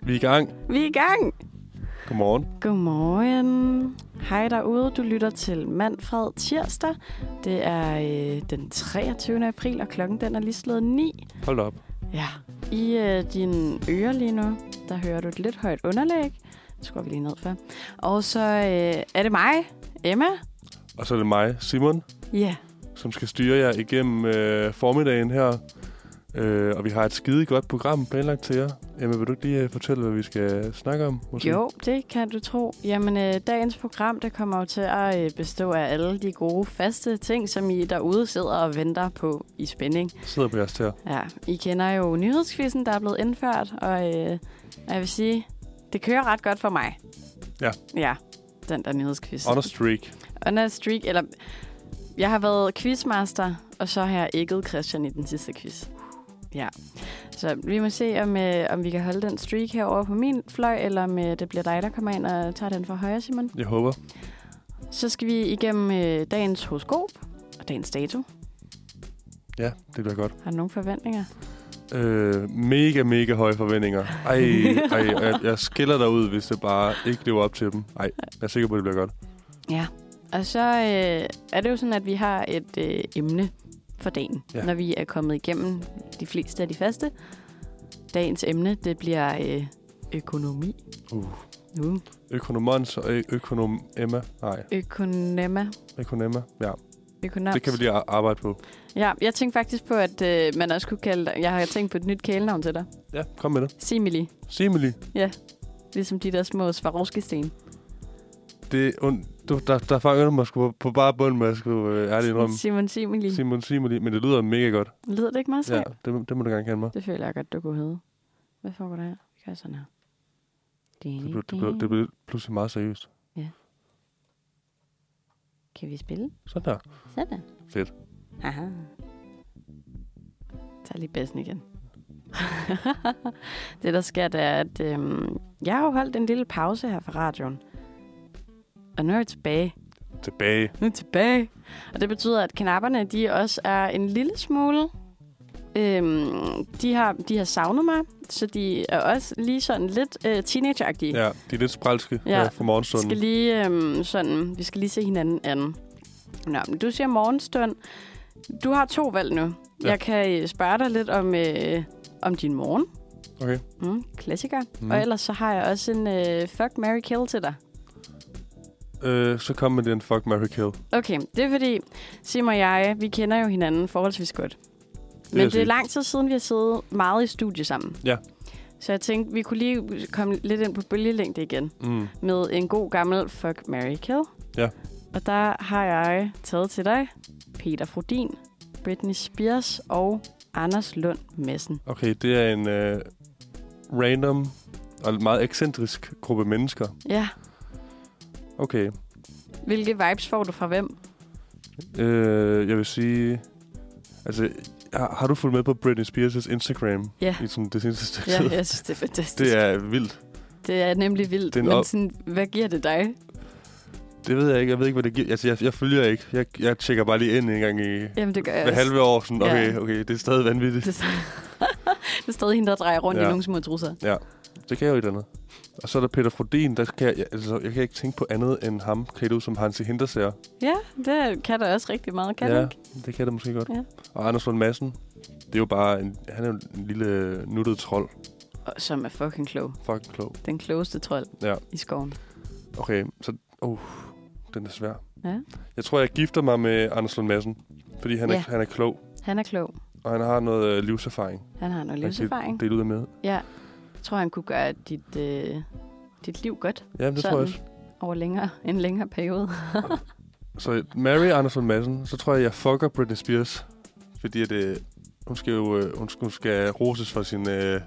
Vi er i gang. Vi er i gang. Godmorgen. Godmorgen. Hej derude. Du lytter til Manfred Tirsdag. Det er den 23. april, og klokken den er lige slået 9. Hold da op. Ja. I dine ører lige nu, der hører du et lidt højt underlæg. Det skruer vi lige ned for. Og så er det mig, Emma. Og så er det mig, Simon, som skal styre jer igennem formiddagen her. Og vi har et skide godt program planlagt til jer. Emma, vil du ikke lige fortælle, hvad vi skal snakke om? Måske? Jo, det kan du tro. Jamen, dagens program, det kommer jo til at bestå af alle de gode, faste ting, som I derude sidder og venter på i spænding. Sidder på jeres tæer. Ja, I kender jo nyhedskvisten, der er blevet indført, og jeg vil sige, det kører ret godt for mig. Ja. Ja, den der nyhedsquiz. On a streak. On a streak, eller... Jeg har været quizmaster, og så har jeg ægget Christian i den sidste quiz. Ja, så vi må se, om vi kan holde den streak herovre på min fløj, eller om det bliver dig, der kommer ind og tager den fra højre, Simon. Jeg håber. Så skal vi igennem dagens horoskop og dagens dato. Ja, det bliver godt. Har du nogle forventninger? Mega høje forventninger. Jeg skiller dig ud, hvis det bare ikke lever op til dem. Jeg er sikker på, at det bliver godt. Ja, og så er det jo sådan, at vi har et emne for dagen, når vi er kommet igennem de fleste af de faste. Dagens emne, det bliver økonomi. Økonomons og økonomemma. Nej. Økonema, ja. Økonoms. Det kan vi lige arbejde på. Ja, jeg tænkte faktisk på, at man også kunne kalde dig... Jeg har tænkt på et nyt kælenavn til dig. Ja, kom med det. Simili. Simili? Ja, ligesom de der små Swarovski-sten. Der fanger du mig på bare bunden, med at skulle ærligt indrømme. Simon Simili. Men det lyder mega godt. Lyder det ikke meget sejt? Ja, det må du gerne kende mig. Det føler jeg godt, du kunne hedde. Hvad foregår der her? Vi gør sådan her. Det blev pludselig meget seriøst. Ja. Kan vi spille? Sådan der. Sådan. Fedt. Aha. Tag lige bassen igen. Det, der sker, det er, at jeg har jo holdt en lille pause her fra radioen. Og nu er jeg tilbage. Nu er jeg tilbage. Og det betyder, at knapperne, de også er en lille smule... De har savnet mig, så de er også lige sådan lidt teenageagtige. Ja, de er lidt sprælske fra morgenstunden. Vi skal lige se hinanden anden. Nå, men du siger morgenstund. Du har 2 valg nu. Ja. Jeg kan spørge dig lidt om din morgen. Okay. Klassiker. Og ellers så har jeg også en fuck, marry, kill til dig. Så kom med den fuck, marry, kill. Okay, det er fordi Sim og jeg, vi kender jo hinanden forholdsvis godt. Men det er lang tid siden, vi har siddet meget i studie sammen. Ja. Så jeg tænkte, vi kunne lige komme lidt ind på bølgelængde igen. Med en god gammel fuck, marry, kill. Ja. Og der har jeg taget til dig Peter Frodin, Britney Spears og Anders Lund Madsen. Okay, det er en random og meget ekscentrisk gruppe mennesker. Ja. Okay. Hvilke vibes får du fra hvem? Jeg vil sige... Altså, har du fulgt med på Britney Spears' Instagram? Ja. I sådan det seneste stykke tid? Ja, jeg synes, det er fantastisk. Det er vildt. Det er nemlig vildt. Men sådan, hvad giver det dig? Det ved jeg ikke. Jeg ved ikke, hvad det giver. Altså, jeg følger ikke. Jeg tjekker bare lige ind en gang i... Jamen, det gør jeg hver halve år. Sådan, okay, det er stadig vanvittigt. Det er stadig hende, der drejer rundt i nogle små trusser. Ja, det kan jeg jo et andet. Og så er der Peter Frodin. Der kan jeg kan ikke tænke på andet end ham. Kan du som Hansi Hinterseer? Ja, det kan der også rigtig meget. Kan ja, ikke? Det kan det måske godt. Ja. Og Anders Lund Madsen. Det er jo bare han er jo en lille nuttet trold. Som er fucking klog. Fucking klog. Den klogeste trold i skoven. Okay, så... den er svær. Ja. Jeg tror, jeg gifter mig med Anders Lund Madsen. Fordi han er klog. Han er klog. Og han har noget livserfaring. Han har noget livserfaring. Det er ud af med. Ja. Jeg tror, han kunne gøre dit liv godt. Ja, det tror jeg også. Over en længere periode. Så Mary Anders Lund Madsen, så tror jeg fucker Britney Spears. Fordi at, hun skal roses for sin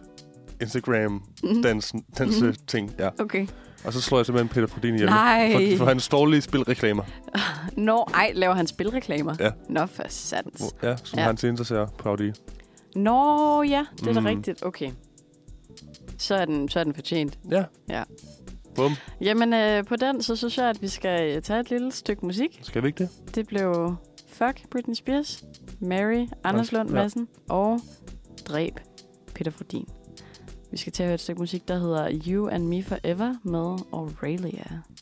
Instagram-dans-ting. Ja. Okay. Og så slår jeg simpelthen Peter Frodin ihjel. Nej. For hans dårlige spilreklamer. Laver han spilreklamer? Ja. Nå, for sandt. Ja, som han til interesserer på Audi. Nå, ja, det er da rigtigt. Okay. Så er den fortjent. Ja. Bum. Jamen, på den, så synes jeg, at vi skal tage et lille stykke musik. Skal vi ikke det? Det blev Fuck Britney Spears, Mary Anders Lund Madsen og Dræb Peter Frodin. Vi skal til at høre et stykke musik, der hedder You and Me Forever med Aurelia.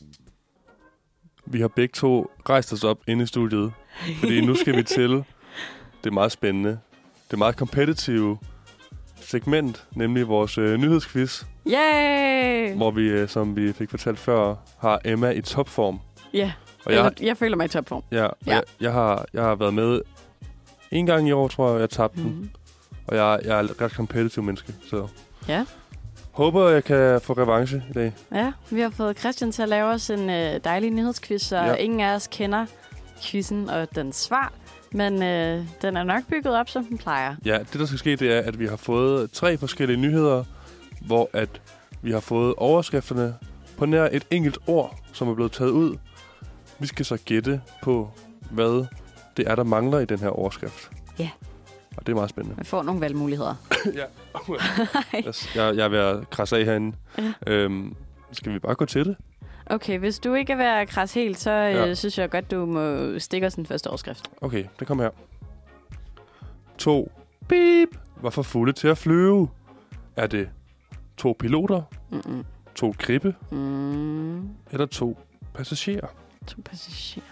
Vi har begge to rejst os op inde i studiet, fordi nu skal vi til det er meget spændende, det er meget competitive segment, nemlig vores nyhedsquiz. Yay! Hvor vi, som vi fik fortalt før, har Emma i topform. Ja, jeg føler mig i topform. Ja, jeg har været med en gang i år, tror jeg tabte den. Og jeg er et ret competitive menneske, så ja. Håber, jeg kan få revanche i dag. Ja, vi har fået Christian til at lave os en dejlig nyhedsquiz, så ingen af os kender quizzen og dens svar. Men den er nok bygget op, som den plejer. Ja, det der skal ske, det er, at vi har fået 3 forskellige nyheder, hvor at vi har fået overskrifterne på nær et enkelt ord, som er blevet taget ud. Vi skal så gætte på, hvad det er, der mangler i den her overskrift. Ja. Og det er meget spændende. Vi får nogle valgmuligheder. Ja. Jeg er ved at krasse af herinde. Ja. Skal vi bare gå til det? Okay, hvis du ikke er ved at krasse helt, så synes jeg godt, du må stikke os den første overskrift. Okay, det kommer her. 2 beep var for fulde til at flyve. Er det 2 piloter? 2 gribe? Eller 2 passagerer? 2 passagerer.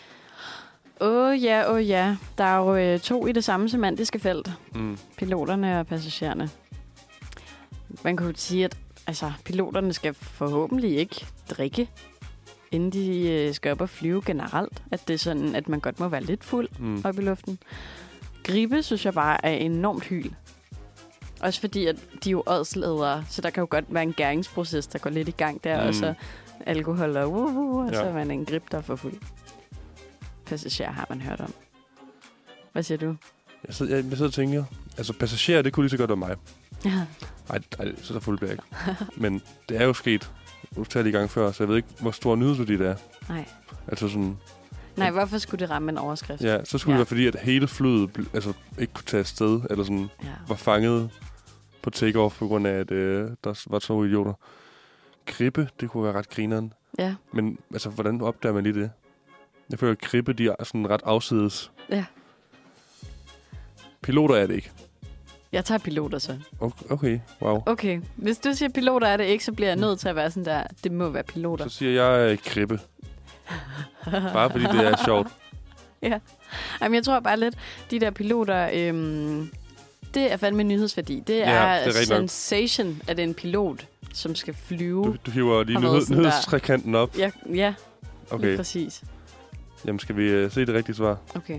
Ja. Der er jo 2 i det samme semantiske felt. Piloterne og passagererne. Man kunne sige, at piloterne skal forhåbentlig ikke drikke, inden de skal op og flyve generelt. At det er sådan, at man godt må være lidt fuld op i luften. Gribe, synes jeg bare, er enormt hyl. Også fordi, at de er jo ådsledere, så der kan jo godt være en gæringsproces, der går lidt i gang der, og så alkohol og så er man en grib, der er for fuld. Passager har man hørt om. Hvad siger du? Jeg sidder og tænker, passagerer, det kunne lige så godt være mig. Ja. Ej, så fuld bliver jeg ikke. Men det er jo sket utallige gange før, så jeg ved ikke, hvor stor nyhedsværdi det er. Nej. Sådan... Nej, hvorfor skulle det ramme en overskrift? Ja, så skulle det være fordi, at hele flyet ikke kunne tage afsted, eller sådan var fanget på take-off, på grund af, at der var 2 idioter. Gribe, det kunne være ret grineren. Ja. Men hvordan opdager man lige det? Jeg føler, at gribe, de er sådan ret afsides. Ja. Piloter er det ikke. Jeg tager piloter så. Okay, wow. Okay, hvis du siger piloter er det ikke, så bliver jeg nødt til at være sådan der, det må være piloter. Så siger jeg gribe. Bare fordi det er sjovt. Ja. Jamen, jeg tror bare lidt, de der piloter, det er fandme nyhedsværdi. Det er sensation, at det er en pilot, som skal flyve. Du hiver lige nyhedstrekanten op. Ja. Okay. Lige præcis. Jamen, skal vi se det rigtige svar? Okay.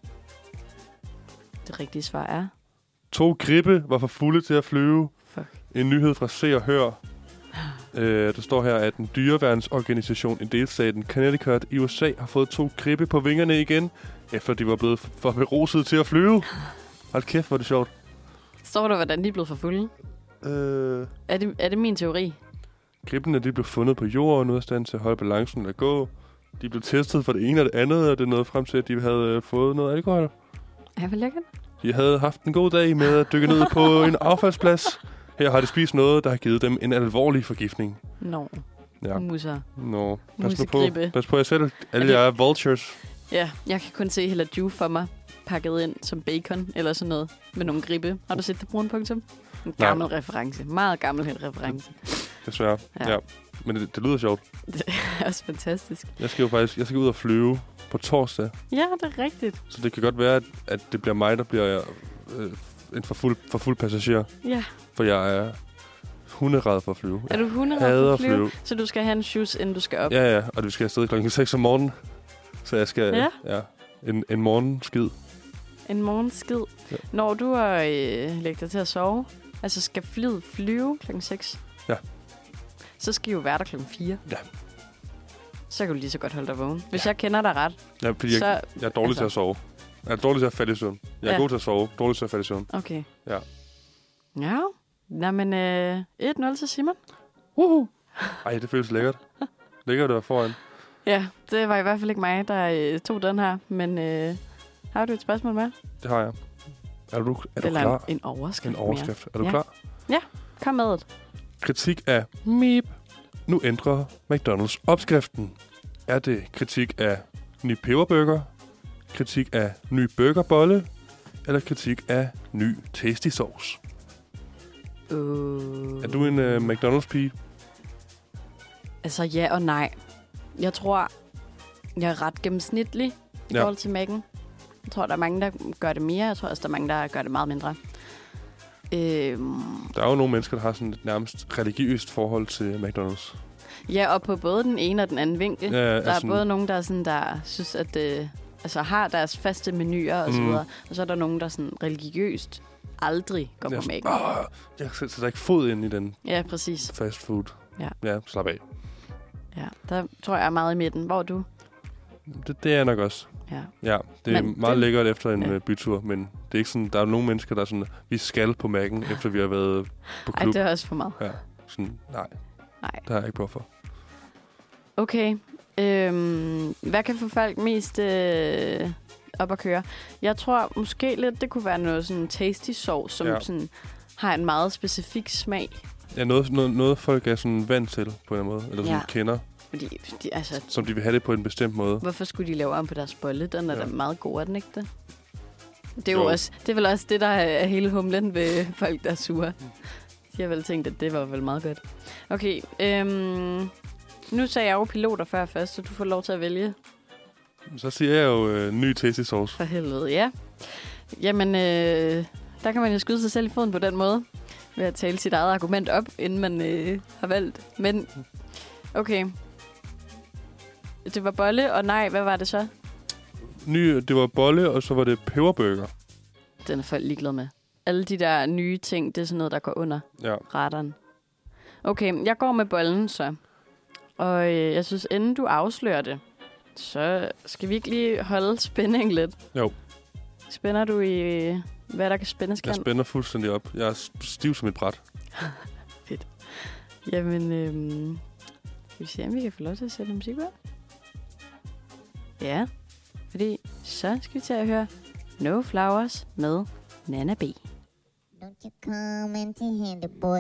Det rigtige svar er... 2 gribe var for fulde til at flyve. Fuck. En nyhed fra Se og Hør. Der står her, at en dyreværnsorganisation i delstaten Connecticut i USA har fået 2 gribe på vingerne igen, efter de var blevet for beruset til at flyve. Hold kæft, hvor er det sjovt. Står der, hvordan de er blevet for fulde? Er det min teori? Gribene, de blev fundet på jorden, uden af stand til at holde balancen eller gå. De blev testet for det ene og det andet, og det nåede frem til, at de havde fået noget alkohol. Ja, hvor lækkert. De havde haft en god dag med at dykke ned på en affaldsplads. Her har de spist noget, der har givet dem en alvorlig forgiftning. Ja. Musser. Pas nu på. Pas på jer selv. Alle jer er vultures. Ja, jeg kan kun se Hella Ju for mig pakket ind som bacon eller sådan noget med nogle gribe. Har du set det brune punktum? En gammel reference. Meget gammel reference. Desværre. Ja. Men det lyder sjovt. Det er også fantastisk. Jeg skal ud og flyve på torsdag. Ja, det er rigtigt. Så det kan godt være, at det bliver mig, der bliver en for fuld passager. Ja. For jeg er hunderad for at flyve. Er du hunderad for at flyve? Så du skal have en shoes, inden du skal op? Ja, og vi skal afsted klokken 6 om morgenen. Så jeg skal en morgenskid. En morgenskid? Ja. Når du har lægget dig til at sove, altså skal flyet flyve klokken 6? Ja. Så skal I jo være der klokken 4. Ja. Så kan du lige så godt holde dig vågen. Hvis jeg kender dig ret. Ja, fordi jeg er dårlig til at sove. Jeg er dårlig til at falde i søvn. Jeg er god til at sove, dårlig til at falde i søvn. Okay. Ja. Ja. Nå, men 1-0 til Simon. Ej, det føles lækkert. Lækkert at være foran. Ja, det var i hvert fald ikke mig, der tog den her. Men har du et spørgsmål med? Det har jeg. Er du klar? En overskrift. En overskrift. Er du klar? Ja, kom med det. Kritik af Meep. Nu ændrer McDonald's opskriften. Er det kritik af ny peberburger, kritik af ny burgerbolle, eller kritik af ny tasty sauce? Er du en McDonald's-pige? Altså, ja og nej. Jeg tror, jeg er ret gennemsnitlig i forhold til Mac'en. Jeg tror, der er mange, der gør det mere. Jeg tror også, der er mange, der gør det meget mindre. Der er jo nogle mennesker, der har sådan et nærmest religiøst forhold til McDonald's. Ja, og på både den ene og den anden vinkel. Ja, der er både nogen, der synes, at har deres faste menuer og så videre. Og så er der nogen, der sådan religiøst aldrig går på Mac'en. Jeg sætter ikke fod ind i den præcis. fast food. Ja, slap af. Ja, der tror jeg er meget i midten. Hvor er du? Det er nok også. Ja, det er meget lækkert efter en bytur, men det er ikke sådan, der er nogle mennesker, der er sådan, vi skal på Mac'en, efter vi har været på klub. Ej, det er også for meget. Ja, sådan, nej. Det har jeg ikke brug for. Okay. Hvad kan få folk mest op at køre? Jeg tror måske lidt, det kunne være noget sådan tasty sauce, som sådan har en meget specifik smag. Ja, noget folk er sådan vant til på en måde, eller sådan kender. Fordi, som de vil have det på en bestemt måde. Hvorfor skulle de lave om på deres bolle? Den er da meget god, er den ikke det? Det er jo også, det er vel også det, der er hele humlen ved folk, der er sure. De har vel tænkt, at det var vel meget godt. Okay, nu sagde jeg jo piloter før først, så du får lov til at vælge. Så siger jeg jo ny tasty sauce. For helvede, ja. Jamen, der kan man jo skyde sig selv i foden på den måde, ved at tale sit eget argument op, inden man har valgt. Men, okay. Det var bolle, og nej, hvad var det så? Det var bolle, og så var det peberburger. Den er folk ligeglade med. Alle de der nye ting, det er sådan noget, der går under radaren. Okay, jeg går med bollen så. Og jeg synes, inden du afslører det, så skal vi ikke lige holde spænding lidt. Jo. Spænder du i, hvad der kan spændes kan? Jeg spænder fuldstændig op. Jeg er stiv som et bræt. Fedt. Jamen, vi ser, om vi kan få lov til at sætte musik på. Ja, fordi så skal vi til at høre No Flowers med Nana B. Don't you come empty-handed, boy.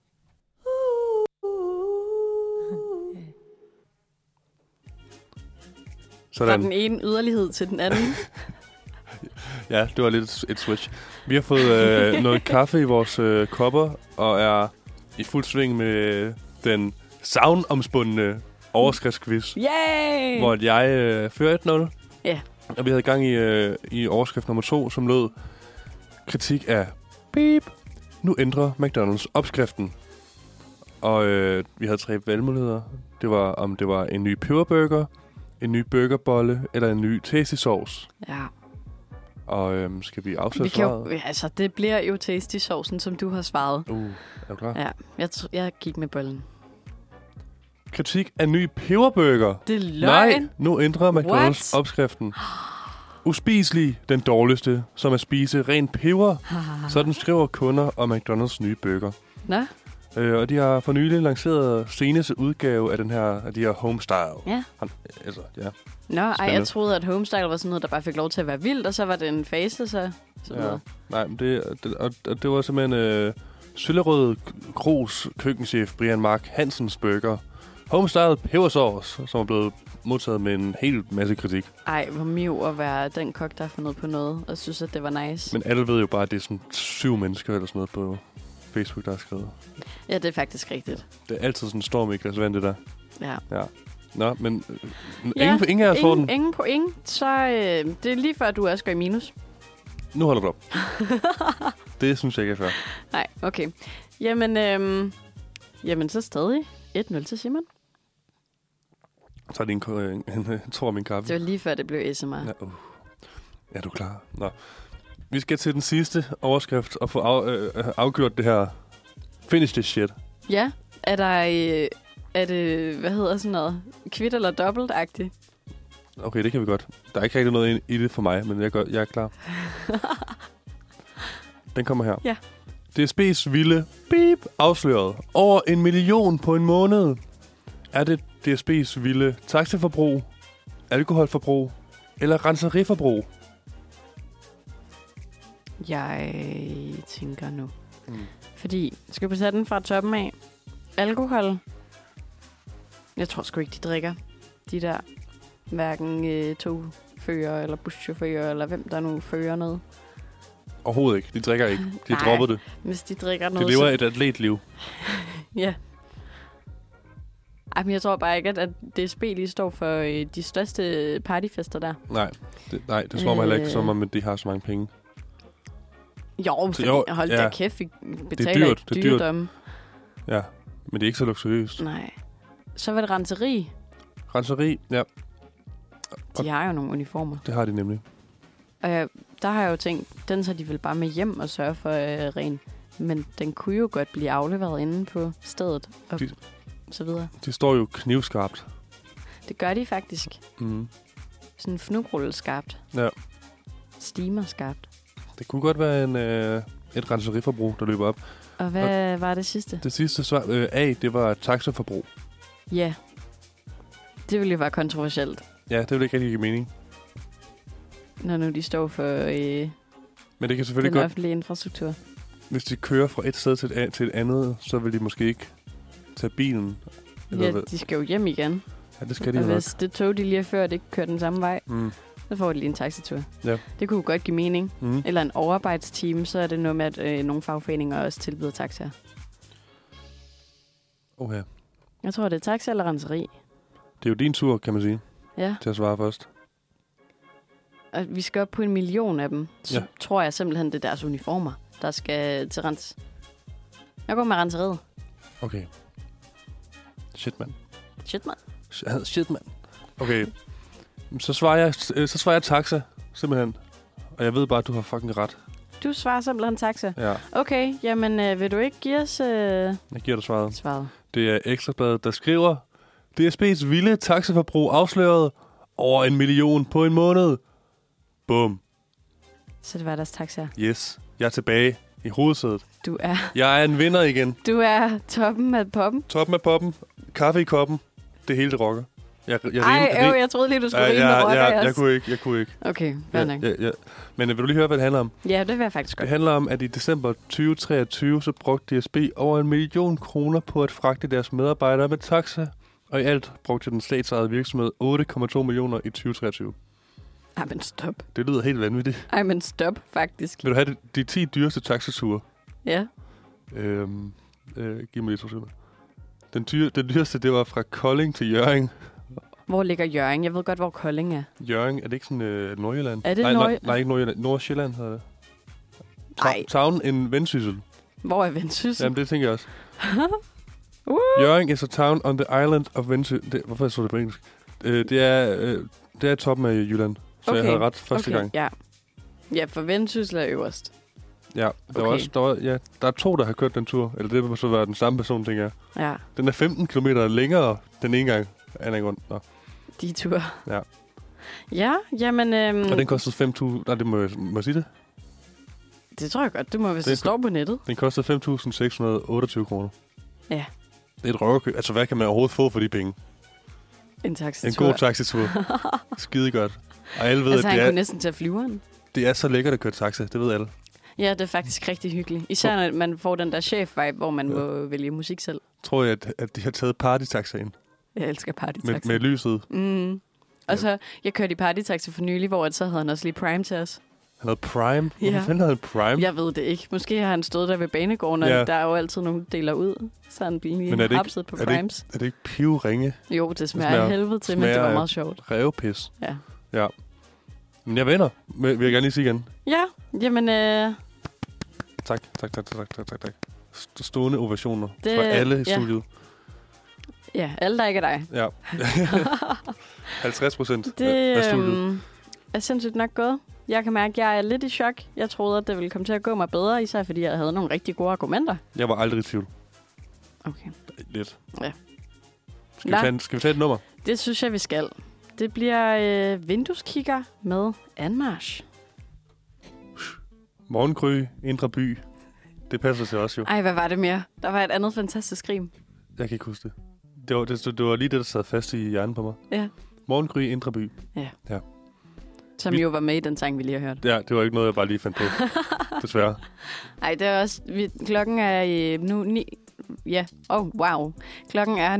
Fra den ene yderlighed til den anden. Ja, det var lidt et switch. Vi har fået noget kaffe i vores kopper, og er i fuld sving med den savnomspundne overskriftsquiz. Yay! Hvor jeg fører 1-0. Ja. Og vi havde gang i overskrift nummer 2, som lød kritik af beep. Nu ændrer McDonald's opskriften. Og vi havde 3 valgmuligheder. Det var, om det var en ny peberburger, en ny burgerbolle eller en ny tasty sauce. Ja. Og skal vi afslutte svaret? Altså, det bliver jo tasty saucen, som du har svaret. Er du klar? Ja, jeg gik med bollen. Kritik af ny peberburger. Det er løgn. Nej, nu ændrer McDonald's opskriften. Uspiselig, den dårligste, som at spise ren peber. Sådan skriver kunder om McDonald's nye burger. Nå. Og de har for nylig lanceret seneste udgave af de her homestyle. Ja. Ja. Nå, jeg troede, at homestyle var sådan noget, der bare fik lov til at være vildt, og så var det en fase, så noget. Nej, men det var simpelthen Søllerød Kros køkkenchef Brian Mark Hansens burger. Homestyle pebersauce, som er blevet modtaget med en hel masse kritik. Ej, hvor miv at være den kok, der har fundet på noget, og synes, at det var nice. Men alle ved jo bare, at det er sådan 7 mennesker eller sådan noget på Facebook, der har skrevet. Ja, det er faktisk rigtigt. Det er altid sådan en storm i glas vand, det der. Ja. Nå, men ingen af os får den. Ingen point, så det er lige før, du også går i minus. Nu holder du op. Det synes jeg ikke er fair. Nej, okay. Jamen så stadig 1-0 til Simon. Så er det en tår af min kaffe. Det var lige før, det blev SMR. Ja, er du klar? Nå. Vi skal til den sidste overskrift og få afgjort det her. Finish this shit. Ja, er det, hvad hedder sådan noget, kvit eller dobbelt-agtigt? Okay, det kan vi godt. Der er ikke rigtig noget i det for mig, men jeg er klar. Den kommer her. Ja. DSB's vilde beep afsløret. Over 1 million på en måned. Er det DSB's vilde taxiforbrug, alkoholforbrug eller renseriforbrug? Jeg tænker nu. Fordi, skal vi tage den fra toppen af? Alkohol. Jeg tror sgu ikke, de drikker. De der, hverken togfører eller buschauffører, eller hvem der nu fører noget. Overhovedet ikke. De drikker ikke. De har droppet det. Hvis de drikker noget... De lever et atletliv. Ja. Ej, men jeg tror bare ikke, at DSB lige står for de største partyfester der. Nej, det slår mig heller ikke, som om de har så mange penge. Jo, hold da kæft, vi betaler det er dyrt. Ja, men det er ikke så luksuriøst. Nej. Så var det renseri. Renseri, ja. De har jo nogle uniformer. Det har de nemlig. Og der har jeg jo tænkt, den så de vil bare med hjem og sørge for ren. Men den kunne jo godt blive afleveret inde på stedet og så videre. De står jo knivskarpt. Det gør de faktisk. Mm. Sådan fnugrulleskarpt. Ja. Steamerskarpt. Det kunne godt være et renseriforbrug, der løber op. Og hvad var det sidste? Det sidste svar, A, det var taxaforbrug. Ja. Det ville jo være kontroversielt. Ja, det ville ikke rigtig give mening. Når nu de står for men det kan selvfølgelig den offentlige infrastruktur. Hvis de kører fra et sted til et andet, så vil de måske ikke tage bilen. Ja, de skal jo hjem igen. Ja, det skal de og nok. hvis det tog, de lige har ført, ikke kører den samme vej, så får de lige en taxitur. Ja. Det kunne godt give mening. Eller en overarbejdsteam, så er det noget med, at nogle fagforeninger også tilbyder taxaer. Okay. Jeg tror, det er taxa eller renseri. Det er jo din tur, kan man sige. Ja. Til at svare først. Og vi skal op på 1 million af dem. Så tror jeg simpelthen, det er deres uniformer, der skal til rens. Jeg går med renseriet. Okay. Shit, mand. Shit, mand. Okay. Så svarer jeg taxa, simpelthen. Og jeg ved bare, at du har fucking ret. Du svarer simpelthen taxa? Ja. Okay, jamen vil du ikke give os... Jeg giver dig svaret. Det er Ekstrabladet, der skriver: DSB's vilde taxaforbrug afsløret over 1 million på en måned. Bum. Så det var deres taxaer? Yes. Jeg er tilbage i hovedsædet. Jeg er en vinder igen. Du er toppen af poppen? Toppen af poppen. Kaffe i koppen. Det hele det rocker. Jeg troede lige, du skulle rime med rocker. Jeg kunne ikke. Okay, fair nok. Ja. Men vil du lige høre, hvad det handler om? Ja, det vil jeg faktisk godt. Det handler om, at i december 2023, så brugte DSB over 1 million kroner på at fragte deres medarbejdere med taxa. Og i alt brugte den statsejede virksomhed 8,2 millioner i 2023. Ej, men stop. Det lyder helt vanvittigt. Ej, men stop, faktisk. Vil du have de 10 dyreste taxature? Ja. Giv mig lige 2 sekunder. Den dyreste, det var fra Kolding til Hjørring. Hvor ligger Hjørring? Jeg ved godt, hvor Kolding er. Hjørring, er det ikke sådan Nordjylland? Er det nej, ikke Nordjylland. Nordsjælland hedder det. Nej. Town in Vendsyssel. Hvor er Vendsyssel? Jamen, det tænker jeg også. Hjørring is a town on the island of Vendsyssel. Hvorfor så det på engelsk? Det er toppen af Jylland. Så jeg havde ret første gang. Ja, for Vendsyssel er øverst. Ja, der er 2, der har kørt den tur. Eller det må så være den samme person, tænker jeg. Ja. Den er 15 kilometer længere den ene gang. Anden grund. Nå. De ture. Ja. Ja, jamen... Og den kostede 5.000... Nej, det må jeg sige det? Det tror jeg godt, det må, hvis det står på nettet. Den kostede 5.628 kroner. Ja. Det er et røverkøb. Altså, hvad kan man overhovedet få for de penge? En taxitur. En god taxitur. Skide godt. Og alle ved, altså, han kunne næsten tage flyveren. Det er så lækkert at køre taxa, det ved alle. Ja, det er faktisk rigtig hyggeligt. Især når man får den der chef-vibe, hvor man må vælge musik selv. Tror jeg, at de har taget partytaxaen. Jeg elsker partytaxa. Med lyset. Og så, jeg kørte i partytaxa for nylig, hvor så havde han også lige Prime til os. Han havde Prime? Hvorfor fanden havde han Prime? Jeg ved det ikke. Måske har han stået der ved banegården, og der er jo altid nogen, der deler ud. Så han bliver lige hapset på Primes. Er det ikke pivringe? Jo, det smager helvede til, men det var meget sjovt. Rævepis. Ja. Men jeg vinder, vil jeg gerne lige sige igen. Ja, jamen... Tak. Stående ovationer fra alle i studiet. Ja, alle der ikke er dig. Ja. 50% af studiet. Er sindssygt nok gået. Jeg kan mærke, at jeg er lidt i chok. Jeg troede, at det ville komme til at gå mig bedre, især fordi jeg havde nogle rigtig gode argumenter. Jeg var aldrig i tvivl. Okay. Lidt. Ja. Skal vi tage et nummer? Det synes jeg, vi skal. Det bliver vindueskigger med Anmarsch. Morgengry, Indre By. Det passer til os jo. Ej, hvad var det mere? Der var et andet fantastisk rim. Jeg kan ikke huske det. Det var lige det, der sad fast i hjernen på mig. Ja. Morgengry, Indre By. Ja. Som jo var med i den sang, vi lige har hørt. Ja, det var ikke noget, jeg bare lige fandt på. Desværre. Ej, det er også... Klokken er nu 9... Ja, wow. Klokken er nu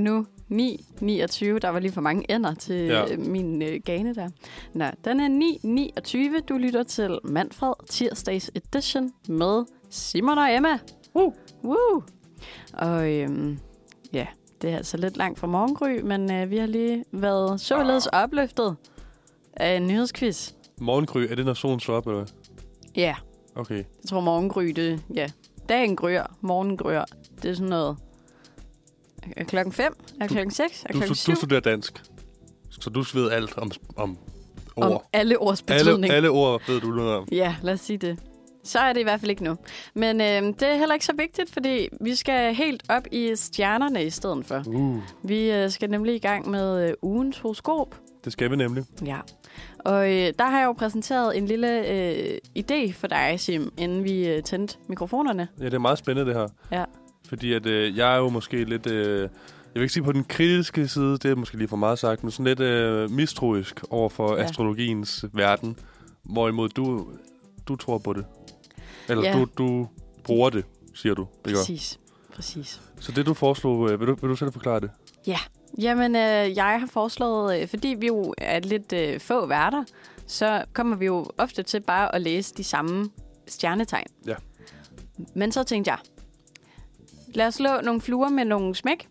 9.29. Der var lige for mange ender til min gane der. Nå, den er 9.29. Du lytter til Manfred Tirsdags Edition med Simon og Emma. Woo! Og det er altså lidt langt fra morgengry, men vi har lige været således opløftet af en nyhedsquiz. Morgengry, er det, når solen står op, eller? Ja. Okay. Jeg tror, morgengry, det dagen gryer, morgenen gryer. Det er sådan noget. Er klokken 5? Er klokken 6? Er klokken 7? Du studerer dansk, så du ved alt om ord. Om alle ords betydning. Alle ord ved du noget om. Ja, lad os sige det. Så er det i hvert fald ikke nu. Men det er heller ikke så vigtigt, fordi vi skal helt op i stjernerne i stedet for. Vi skal nemlig i gang med ugens horoskop. Det skal vi nemlig. Ja. Og der har jeg jo præsenteret en lille idé for dig, Sim, inden vi tændte mikrofonerne. Ja, det er meget spændende, det her. Ja. Fordi at, jeg er jo måske lidt... jeg vil ikke sige på den kritiske side, det er måske lige for meget sagt, men sådan lidt mistroisk over for astrologiens verden. Hvorimod du tror på det. Eller du bruger det, siger du. Præcis. Så det, du foreslog, vil du selv forklare det? Ja. Jamen, jeg har foreslået, fordi vi jo er lidt få værter, så kommer vi jo ofte til bare at læse de samme stjernetegn. Ja. Men så tænkte jeg, lad os slå nogle fluer med nogle smæk.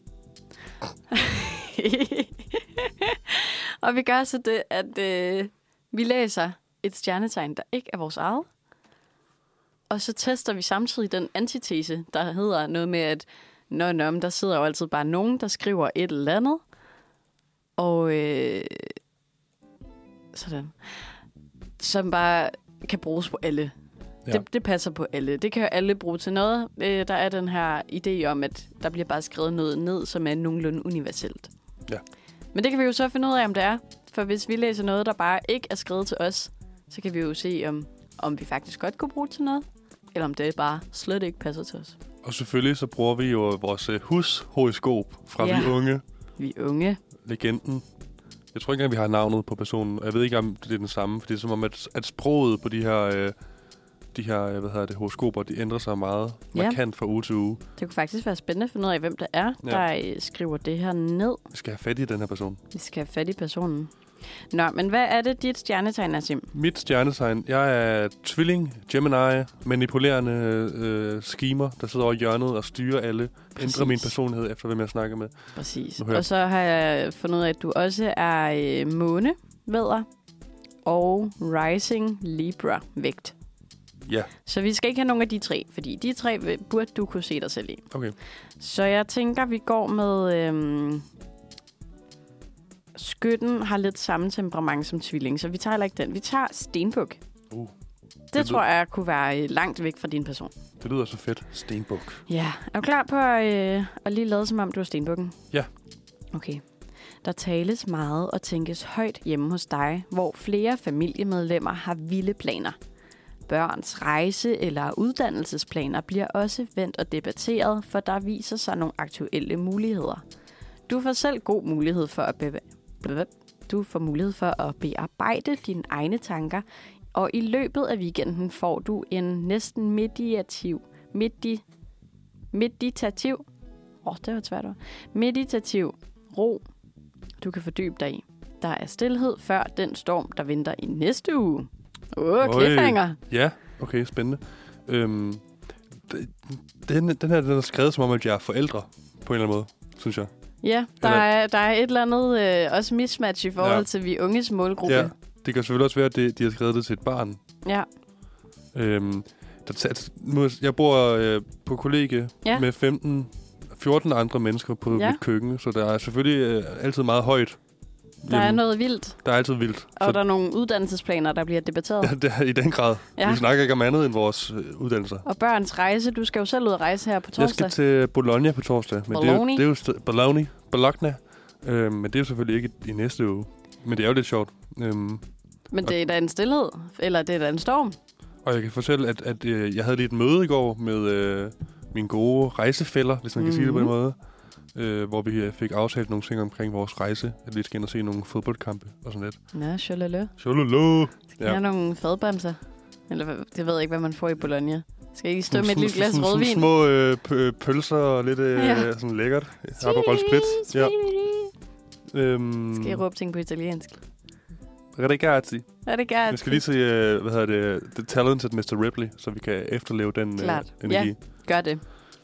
Og vi gør så det, at vi læser et stjernetegn, der ikke er vores eget. Og så tester vi samtidig den antitese, der hedder noget med, at der sidder jo altid bare nogen, der skriver et eller andet. Og sådan. Som bare kan bruges på alle. Ja. Det passer på alle. Det kan jo alle bruge til noget. Der er den her idé om, at der bliver bare skrevet noget ned, som er nogenlunde universelt. Ja. Men det kan vi jo så finde ud af, om det er. For hvis vi læser noget, der bare ikke er skrevet til os, så kan vi jo se, om vi faktisk godt kunne bruge det til noget. Eller om det bare slet ikke passer til os. Og selvfølgelig så bruger vi jo vores hushoroskop fra Vi Unge. Vi Unge. Legenden. Jeg tror ikke engang, vi har navnet på personen. Jeg ved ikke, om det er den samme. For det er som om, at sproget på de her horoskoper, de ændrer sig meget markant fra uge til uge. Det kunne faktisk være spændende at finde ud af, hvem det er, der skriver det her ned. Vi skal have fat i den her person. Vi skal have fat i personen. Nå, men hvad er det, dit stjernetegn er, Sim? Mit stjernetegn, jeg er tvilling, Gemini, manipulerende schemer, der sidder over hjørnet og styrer alle. Præcis. Ændrer min personlighed efter, hvem jeg snakker med. Præcis. Og så har jeg fundet ud af, at du også er måne, vædder, og rising Libra vægt. Ja. Så vi skal ikke have nogen af de tre, fordi de tre burde du kunne se dig selv i. Okay. Så jeg tænker, vi går med... Skytten har lidt samme temperament som tvilling, så vi tager heller ikke den. Vi tager stenbuk. Det tror jeg kunne være langt væk fra din person. Det lyder så fedt. Stenbuk. Ja. Er du klar på at lige lade som om, du er stenbukken? Ja. Okay. Der tales meget og tænkes højt hjemme hos dig, hvor flere familiemedlemmer har vilde planer. Børns rejse- eller uddannelsesplaner bliver også vendt og debatteret, for der viser sig nogle aktuelle muligheder. Du får selv god mulighed for at bearbejde dine egne tanker, og i løbet af weekenden får du en næsten meditativ ro, du kan fordybe dig i. Der er stilhed før den storm, der venter i næste uge. Cliffhanger. Ja, okay, spændende. Den her er skrevet som om, at jeg er forældre på en eller anden måde, synes jeg. Ja, der er et eller andet også mismatch i forhold til vi unges målgruppe. Ja, det kan selvfølgelig også være, at de har skrevet det til et barn. Ja. Jeg bor på kollegie med 14 andre mennesker på mit køkken, så der er selvfølgelig altid meget højt. Der er noget vildt. Der er altid vildt. Og der er nogle uddannelsesplaner, der bliver debatteret. Ja, det er i den grad. Ja. Vi snakker ikke om andet end vores uddannelser. Og børns rejse. Du skal jo selv ud at rejse her på torsdag. Jeg skal til Bologna på torsdag. Men det er jo Bologna. Men det er jo selvfølgelig ikke i næste uge. Men det er jo lidt sjovt. Men det er da en stilhed? Eller det er da en storm? Og jeg kan fortælle, at jeg havde lige et møde i går med mine gode rejsefæller, hvis man kan sige det på en måde. Hvor vi fik aftalt nogle ting omkring vores rejse, at vi skal ind og se nogle fodboldkampe og sådan lidt. Nå, chololo. Skal jeg have nogle fadbamser? Eller det ved jeg ikke, hvad man får i Bologna. Skal I stå med et lille glas rødvin? Små pølser og lidt sådan lækkert. Aperol Spritz. Ja. Skal jeg råbe ting på italiensk? Ragazzi. Ragazzi. Vi skal lige se, The Talented Mr. Ripley, så vi kan efterleve den energi. Ja, gør det.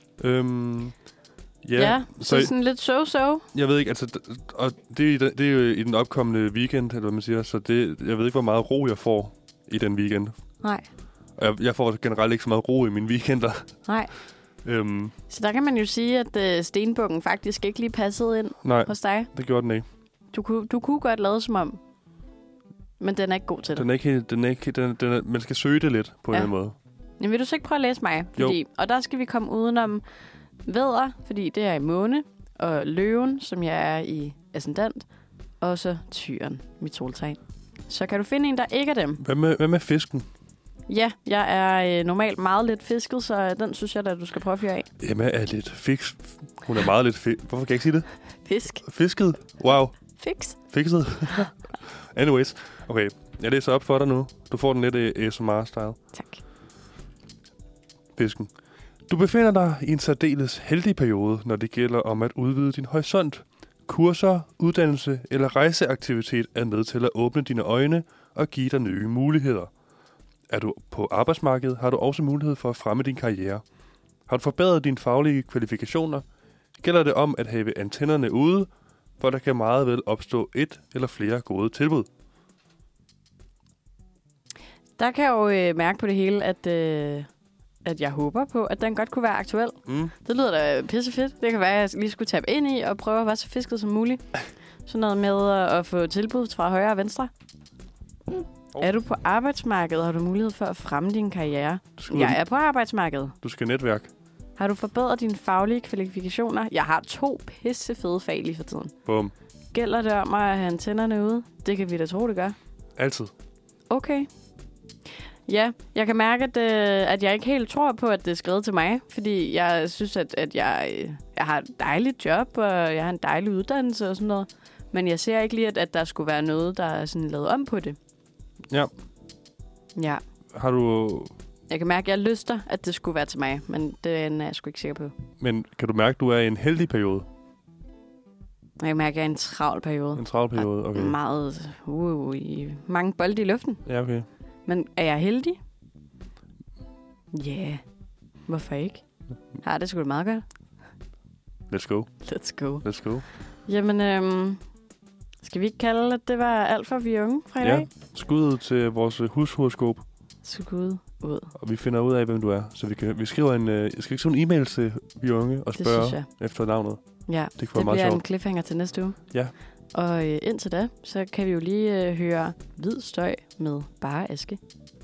Ja, så sådan lidt so-so. Jeg ved ikke, altså, og det er jo i den opkommende weekend, eller hvad man siger, så jeg ved ikke, hvor meget ro jeg får i den weekend. Nej. Og jeg får generelt ikke så meget ro i mine weekender. Nej. Så der kan man jo sige, at stenbukken faktisk ikke lige passede ind hos dig. Nej, det gjorde den ikke. Du kunne godt lade som om, men den er ikke god til det. Man skal søge det lidt på en eller anden måde. Men vil du så ikke prøve at læse mig? Og der skal vi komme udenom vædder, fordi det er i måne, og løven, som jeg er i ascendant, og så tyren, mit soltegn. Så kan du finde en, der ikke er dem. Hvad med fisken? Ja, jeg er normalt meget lidt fisket, så den synes jeg da, du skal prøve at fyre af. Emma er lidt fiks. Hun er meget lidt Hvorfor kan jeg ikke sige det? Fisk. Fisket? Wow. Fikset. Anyways. Okay, jeg læser op for dig nu. Du får den lidt ASMR-style. Tak. Fisken. Du befinder dig i en særdeles heldig periode, når det gælder om at udvide din horisont. Kurser, uddannelse eller rejseaktivitet er med til at åbne dine øjne og give dig nye muligheder. Er du på arbejdsmarkedet, har du også mulighed for at fremme din karriere. Har du forbedret dine faglige kvalifikationer, gælder det om at have antennerne ude, for der kan meget vel opstå et eller flere gode tilbud. Der kan jeg jo mærke på det hele, at jeg håber på, at den godt kunne være aktuel. Det lyder da pissefedt. Det kan være, at jeg lige skulle tabe ind i og prøve at være så fisket som muligt. Sådan noget med at få tilbud fra højre og venstre. Er du på arbejdsmarkedet, har du mulighed for at fremme din karriere. Jeg er på arbejdsmarkedet. Du skal netværk. Har du forbedret dine faglige kvalifikationer? Jeg har 2 pissefede fag lige for tiden. Bum. Gælder det om at have antennerne ude? Det kan vi da tro, det gør. Altid. Okay. Ja, jeg kan mærke, at jeg ikke helt tror på, at det er skrevet til mig. Fordi jeg synes, at jeg har et dejligt job, og jeg har en dejlig uddannelse og sådan noget. Men jeg ser ikke lige, at der skulle være noget, der er sådan lavet om på det. Ja. Ja. Har du... Jeg kan mærke, at jeg lyster, at det skulle være til mig. Men det er jeg sgu ikke sikker på. Men kan du mærke, at du er i en heldig periode? Jeg kan mærke, at jeg er i en travl periode. En travl periode, okay. Meget... mange bolde i luften. Ja, okay. Men er jeg heldig? Ja. Yeah. Hvorfor ikke? Har det sgu da meget godt. Let's go. Let's go. Jamen, skal vi ikke kalde, at det var alt for vi unge fra i dag? Ja, skud til vores hushoroskop. Skud ud. Og vi finder ud af, hvem du er. Så vi skriver jeg skal ikke skrive en e-mail til vi unge og spørge efter navnet. Ja, det bliver en cliffhanger til næste uge. Ja. Og indtil da, så kan vi jo lige høre Hvid Støj med Bare Aske.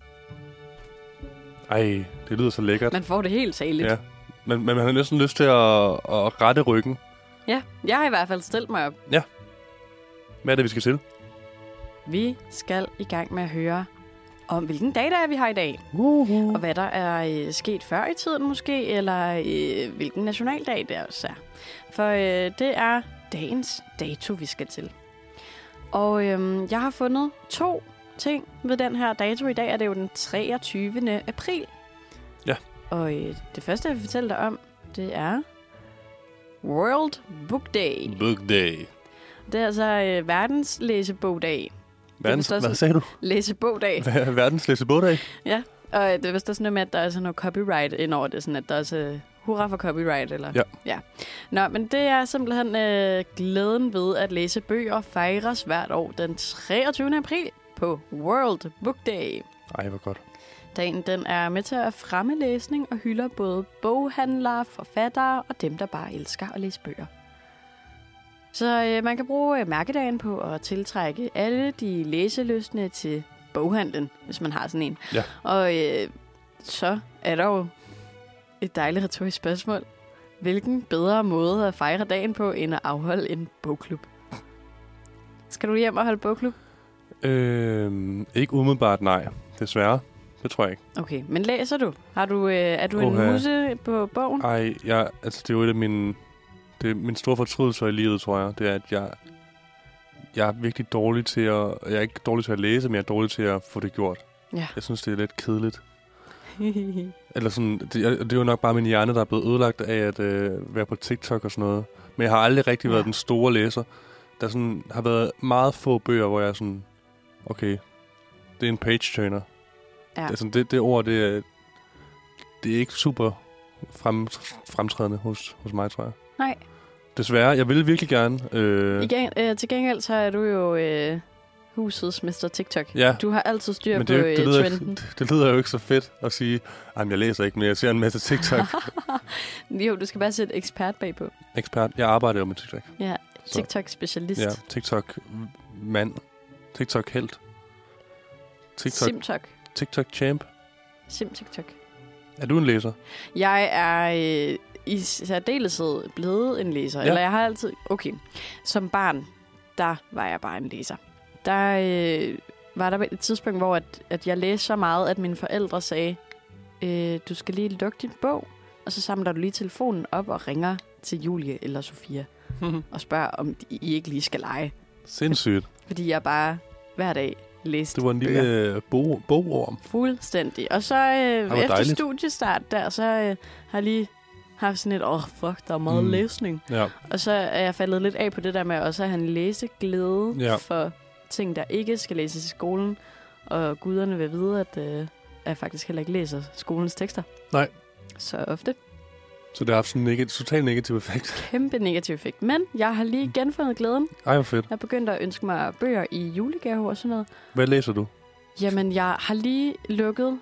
Ej, det lyder så lækkert. Man får det helt saligt. Ja, men man har næsten lyst til at rette ryggen. Ja, jeg har i hvert fald stillet mig op. Ja. Hvad er det, vi skal til? Vi skal i gang med at høre om, hvilken dag der er, vi har i dag. Og hvad der er sket før i tiden måske, eller hvilken nationaldag det også er. For det er dagens dato, vi skal til. Og jeg har fundet 2 ting ved den her dato. I dag er det jo den 23. april. Ja. Og det første, jeg vil fortælle dig om, det er World Book Day. Book Day. Det er altså verdens læsebogdag. Hvad sagde du? Læsebogdag. Verdens læsebogdag? Ja, og det er vist også noget med, at der er sådan noget copyright ind over det, sådan at der er også hurra for copyright, eller? Ja. Nå, men det er simpelthen glæden ved, at læse bøger fejres hvert år den 23. april på World Book Day. Ej, hvor godt. Dagen den er med til at fremme læsning og hylder både boghandlere, forfattere og dem, der bare elsker at læse bøger. Så man kan bruge mærkedagen på at tiltrække alle de læselystne til boghandlen, hvis man har sådan en. Ja. Og så er der jo et dejligt retorisk spørgsmål. Hvilken bedre måde at fejre dagen på, end at afholde en bogklub? Skal du hjem og holde bogklub? Ikke umiddelbart, nej. Desværre. Det tror jeg ikke. Okay, men læser du? Er du en muse på bogen? Nej, det er jo et af min store fortrydelse i livet, tror jeg. Det er, at jeg er virkelig dårlig til at... Jeg er ikke dårlig til at læse, men jeg er dårlig til at få det gjort. Ja. Jeg synes, det er lidt kedeligt. Eller sådan, det er jo nok bare min hjerne, der er blevet ødelagt af at være på TikTok og sådan noget. Men jeg har aldrig rigtig været den store læser. der sådan har været meget få bøger, hvor jeg er sådan, okay, det er en page-turner. Ja. Det ord, det er ikke super fremtrædende hos mig, tror jeg. Nej. Desværre, jeg vil virkelig gerne. Til gengæld så er du jo husets Mr. TikTok. Ja. Du har altid styr på trenden. Det lyder jo ikke så fedt at sige, jeg læser ikke, men jeg ser en masse TikTok. Jo, du skal bare sætte ekspert bagpå. Ekspert. Jeg arbejder jo med TikTok. Ja, TikTok-specialist. Ja, TikTok-mand. TikTok-helt. Simtok. TikTok-champ. Simtiktok. Er du en læser? Jeg er i særdeleshed blevet en læser. Ja. Eller jeg har altid... Okay. Som barn, der var jeg bare en læser. Der var der et tidspunkt, hvor at jeg læste så meget, at mine forældre sagde, du skal lige lukke din bog, og så samler du lige telefonen op og ringer til Julie eller Sofia og spørger, om I ikke lige skal lege. Sindssygt. Fordi jeg bare hver dag læste Det var en lille bogorm. Fuldstændig. Og så efter dejligt. Studiestart der, så har jeg lige haft sådan et, fuck, der er meget læsning. Ja. Og så er jeg faldet lidt af på det der med også at have en læseglæde for ting, der ikke skal læses i skolen. Og guderne vil vide, at jeg faktisk heller ikke læser skolens tekster. Nej. Så ofte. Så det har haft sådan en total negativ effekt? Kæmpe negativ effekt. Men jeg har lige genfundet glæden. Ej, hvor fedt. Jeg er begyndt at ønske mig bøger i julegave og sådan noget. Hvad læser du? Jamen, jeg har lige lukket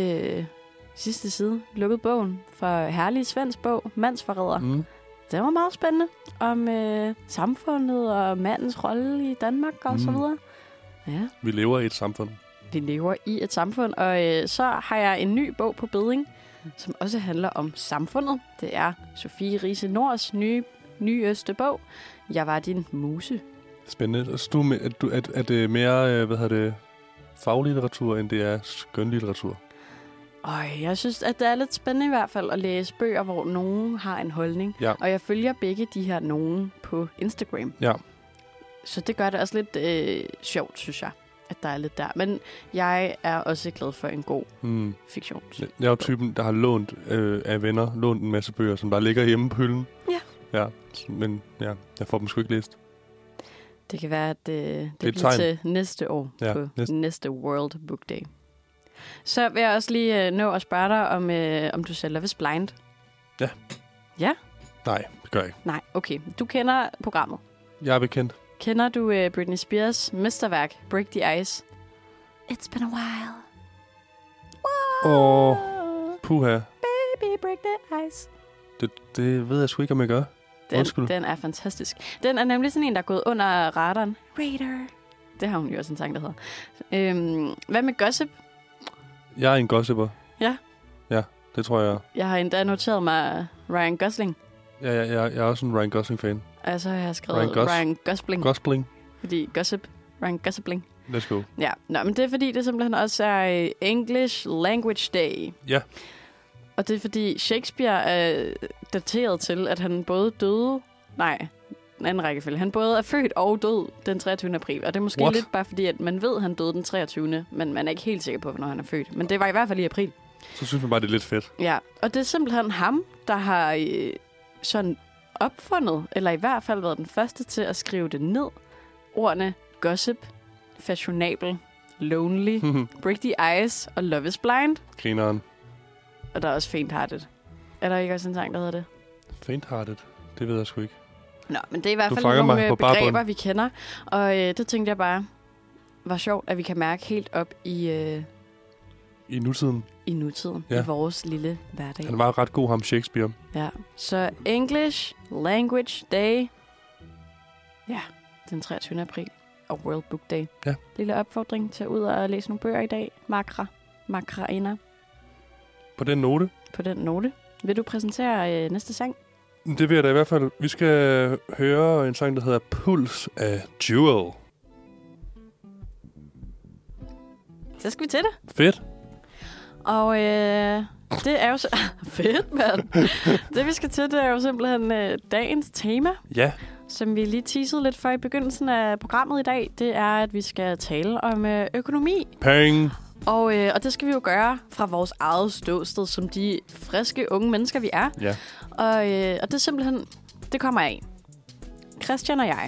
sidste side. Lukket bogen fra Herlige Svends bog, Mandsforræder. Mm. Det var meget spændende. Om samfundet og mandens rolle i Danmark og så videre. Ja. Vi lever i et samfund. Vi lever i et samfund. Og så har jeg en ny bog på beding, som også handler om samfundet. Det er Sofie Riise Nords nyeste bog. Jeg var din muse. Spændende. Er det mere faglitteratur, end det er skønlitteratur? Jeg synes, at det er lidt spændende i hvert fald at læse bøger, hvor nogen har en holdning. Ja. Og jeg følger begge de her nogen på Instagram. Ja. Så det gør det også lidt sjovt, synes jeg, at der er lidt der. Men jeg er også glad for en god fiktion. Jeg er jo typen, der har lånt af venner, lånt en masse bøger, som bare ligger hjemme på hylden. Ja. Men jeg får dem sgu ikke læst. Det kan være, at det bliver til næste år på næste World Book Day. Så vil jeg også lige nå at spørge dig, om du ser Love is Blind. Ja. Ja? Nej, det gør jeg ikke. Nej, okay. Du kender programmet. Jeg er bekendt. Kender du Britney Spears mesterværk, Break the Ice? It's been a while. Puha. Baby, break the ice. Det ved jeg sgu ikke, om jeg gør. Den er fantastisk. Den er nemlig sådan en, der er gået under radaren. Raider. Det har hun jo også en sang, der hedder. Hvad med gossip? Jeg er en gossiper. Ja? Ja, det tror jeg. Jeg har endda noteret mig Ryan Gosling. Ja, jeg er også en Ryan Gosling-fan. Altså har jeg skrevet Ryan Gosling. Gosling. Fordi gossip. Ryan Gosling. Let's go. Ja, men det er fordi, det simpelthen også er English Language Day. Ja. Og det er fordi Shakespeare er dateret til, at han både døde... Nej, en anden rækkefølge. Han både er født og død den 23. april. Og det er måske lidt bare fordi, at man ved, at han døde den 23. Men man er ikke helt sikker på, hvornår han er født. Men det var i hvert fald i april. Så synes man bare, det er lidt fedt. Ja, og det er simpelthen ham, der har sådan opfundet, eller i hvert fald været den første til at skrive det ned. Ordene gossip, fashionable, lonely, break the ice og love is blind. Grineren. Og der er også faint-hearted. Er der ikke også en sang, der hedder det? Faint-hearted? Det ved jeg sgu ikke. Nå, men det er i hvert fald nogle begreber, vi kender. Og det tænkte jeg bare var sjovt, at vi kan mærke helt op i nutiden. I nutiden. Ja. I vores lille hverdag. Han var ret god, ham Shakespeare. Ja. Så English Language Day. Ja, den 23. april. Og World Book Day. Ja. Lille opfordring til at ud og læse nogle bøger i dag. Makrainer. På den note. Vil du præsentere næste sang? Det vil jeg da i hvert fald. Vi skal høre en sang, der hedder Puls af Jewel. Så skal vi til det. Fedt. Og det er jo så... Fedt, mand. Det, vi skal til, det er jo simpelthen dagens tema. Ja. Som vi lige teasede lidt for i begyndelsen af programmet i dag. Det er, at vi skal tale om økonomi. Penge. Og det skal vi jo gøre fra vores eget ståsted, som de friske unge mennesker, vi er. Ja. Og det er simpelthen... Det kommer af. Christian og jeg,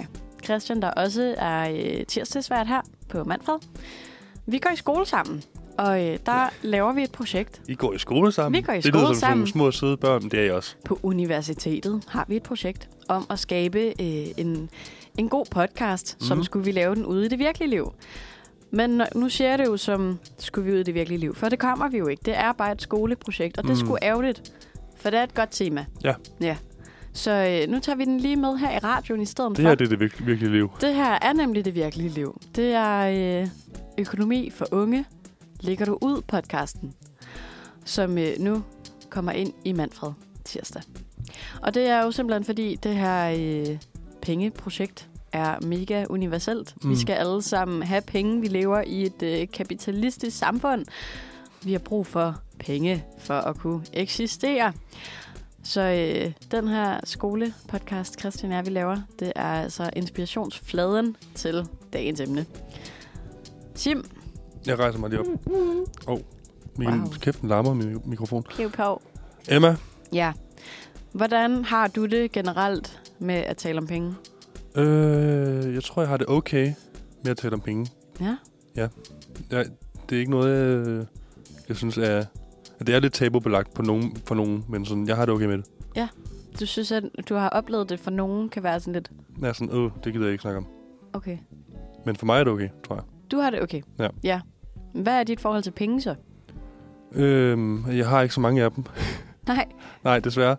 Christian, der også er tirsdagsvært her på Manfred. Vi går i skole sammen, og der laver vi et projekt. I går i skole sammen? Vi går i skole sammen. Det lyder som små søde børn, det er I også. På universitetet har vi et projekt om at skabe en god podcast, som skulle vi lave den ude i det virkelige liv. Men nu siger jeg det jo som, skulle vi ud i det virkelige liv, for det kommer vi jo ikke. Det er bare et skoleprojekt, og det er sgu ærgerligt, for det er et godt tema. Ja. Så nu tager vi den lige med her i radioen i stedet for. Det her det er det virkelige liv. Det her er nemlig det virkelige liv. Det er økonomi for unge. Lægger du ud podcasten, som nu kommer ind i Manfred tirsdag. Og det er jo simpelthen fordi det her pengeprojekt er mega universelt. Vi skal alle sammen have penge. Vi lever i et kapitalistisk samfund. Vi har brug for penge for at kunne eksistere. Så den her skolepodcast, Christian og jeg, vi laver, det er altså inspirationsfladen til dagens emne. Sim. Jeg rejser mig lige op. Min kæften larmer min mikrofon. Kliv på. Emma. Ja. Hvordan har du det generelt med at tale om penge? Jeg tror, jeg har det okay med at tale om penge. Ja? Ja. Det er ikke noget, jeg synes er... Det er lidt tabubelagt for nogen, men sådan, jeg har det okay med det. Ja. Du synes, at du har oplevet det for nogen, kan være sådan lidt... Ja, sådan, det gider jeg ikke snakke om. Okay. Men for mig er det okay, tror jeg. Du har det okay? Ja. Hvad er dit forhold til penge så? Jeg har ikke så mange af dem. Nej. Nej, desværre.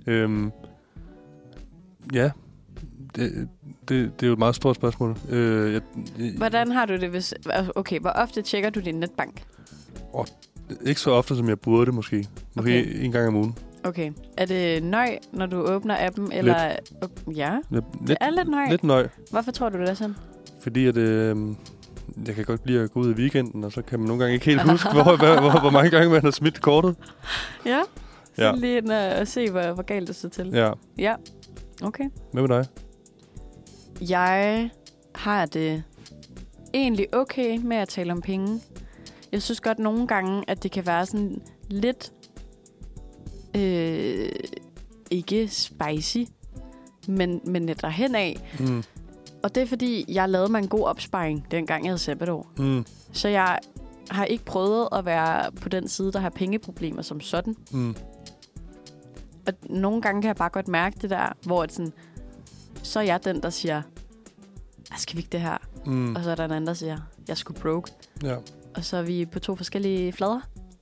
Ja. Det er jo et meget stort spørgsmål. Hvordan har du det, hvis... Okay, hvor ofte tjekker du din netbank? Ikke så ofte, som jeg burde måske. Måske en gang om ugen. Okay. Er det nøj, når du åbner appen? Eller... Ja, det er lidt nøj. Lidt nøj. Hvorfor tror du det er sådan? Fordi at... jeg kan godt lide at gå ud i weekenden, og så kan man nogle gange ikke helt huske, hvor mange gange man har smidt kortet. Ja? Så lige ind og se, hvor galt det står til. Ja. Okay. Hvad med dig? Jeg har det egentlig okay med at tale om penge. Jeg synes godt nogle gange, at det kan være sådan lidt ikke spicy, men lidt derhen af. Og det er fordi, jeg lavede mig en god opsparing, dengang jeg havde sabbatår. Så jeg har ikke prøvet at være på den side, der har pengeproblemer som sådan. Og nogle gange kan jeg bare godt mærke det der, hvor sådan, så er jeg den, der siger, skal vi ikke det her? Og så er der en anden, der siger, jeg er sgu broke. Ja. Og så er vi på 2 forskellige flader.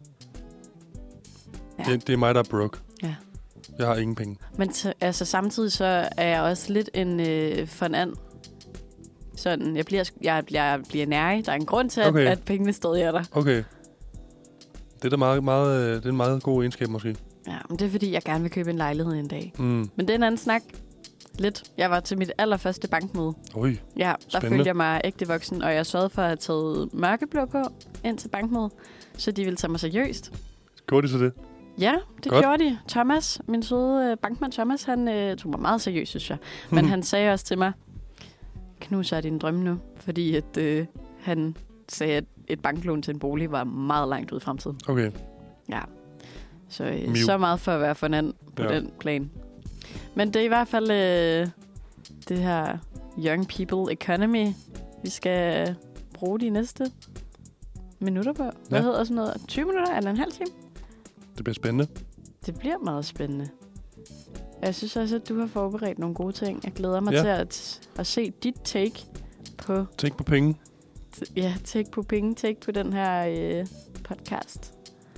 Ja. Det er mig, der er broke. Ja. Jeg har ingen penge. Men samtidig så er jeg også lidt en fornand. Sådan, jeg bliver nærig. Der er en grund til, at pengene stadig er der. Okay. Det er da det er en meget god egenskab, måske. Ja, men det er fordi, jeg gerne vil købe en lejlighed en dag. Men det er en anden snak. Lidt. Jeg var til mit allerførste bankmøde. Oj, ja, der følte jeg mig ægte voksen, og jeg sørgede for at have taget mørkeblå på ind til bankmødet, så de ville tage mig seriøst. Gjorde de så det? Ja, det gjorde de. Thomas, min søde bankmand Thomas, han tog mig meget seriøst, synes jeg. Men han sagde også til mig, knuser din drømme nu, fordi at, han sagde, at et banklån til en bolig var meget langt ud i fremtiden. Okay. Ja, så meget for at være fornand på den plan. Men det er i hvert fald det her Young People Economy, vi skal bruge de næste minutter på. Hvad hedder sådan noget? 20 minutter eller en halv time? Det bliver spændende. Det bliver meget spændende. Jeg synes også, at du har forberedt nogle gode ting. Jeg glæder mig til at se dit take på... Take på penge. Take på penge. Take på den her podcast.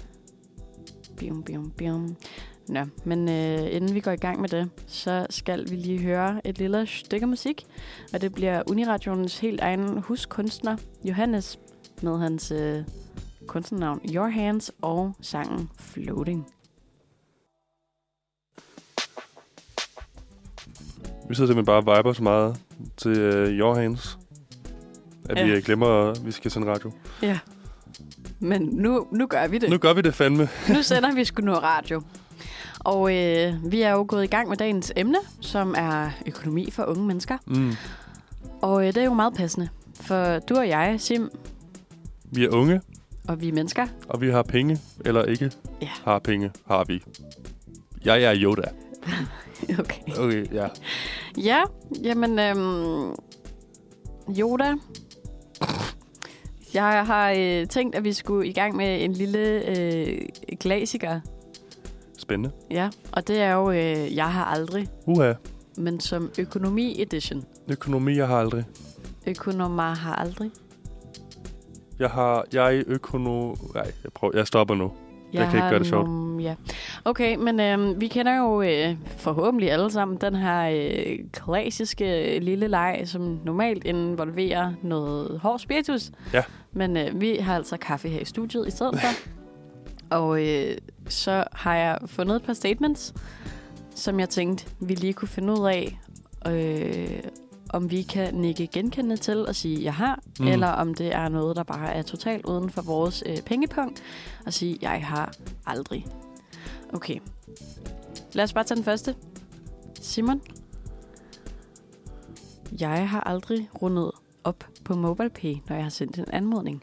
Bium. Nå, men inden vi går i gang med det, så skal vi lige høre et lille stykke musik. Og det bliver Uniradioens helt egen huskunstner, Johannes, med hans kunstnernavn Your Hands og sangen Floating. Vi sidder simpelthen bare og viber så meget til Your Hands, at vi glemmer, at vi skal sende radio. Ja, men nu gør vi det. Nu gør vi det fandme. Nu sender vi sgu noget radio. Og vi er jo gået i gang med dagens emne, som er økonomi for unge mennesker. Og det er jo meget passende, for du og jeg, Sim... Vi er unge. Og vi er mennesker. Og vi har penge, eller ikke har penge, har vi. Jeg er Yoda. Okay, ja. Ja, jamen... Yoda. Jeg har tænkt, at vi skulle i gang med en lille klassiker. Spændende. Ja, og det er jo Jeg har aldrig. Men som økonomi edition. Økonomi, jeg har aldrig. Økonomer har aldrig. Jeg stopper nu. Jeg kan ikke gøre det sjovt. Ja. Okay, men vi kender jo forhåbentlig alle sammen den her klassiske lille leg, som normalt involverer noget hård spiritus. Ja. Men vi har altså kaffe her i studiet i stedet for. Og så har jeg fundet et par statements, som jeg tænkte, vi lige kunne finde ud af, om vi kan nikke genkendende til og sige, jeg har, eller om det er noget, der bare er totalt uden for vores pengepunkt, og sige, jeg har aldrig. Okay. Lad os bare tage den første. Simon? Jeg har aldrig rundet op på MobilePay, når jeg har sendt en anmodning.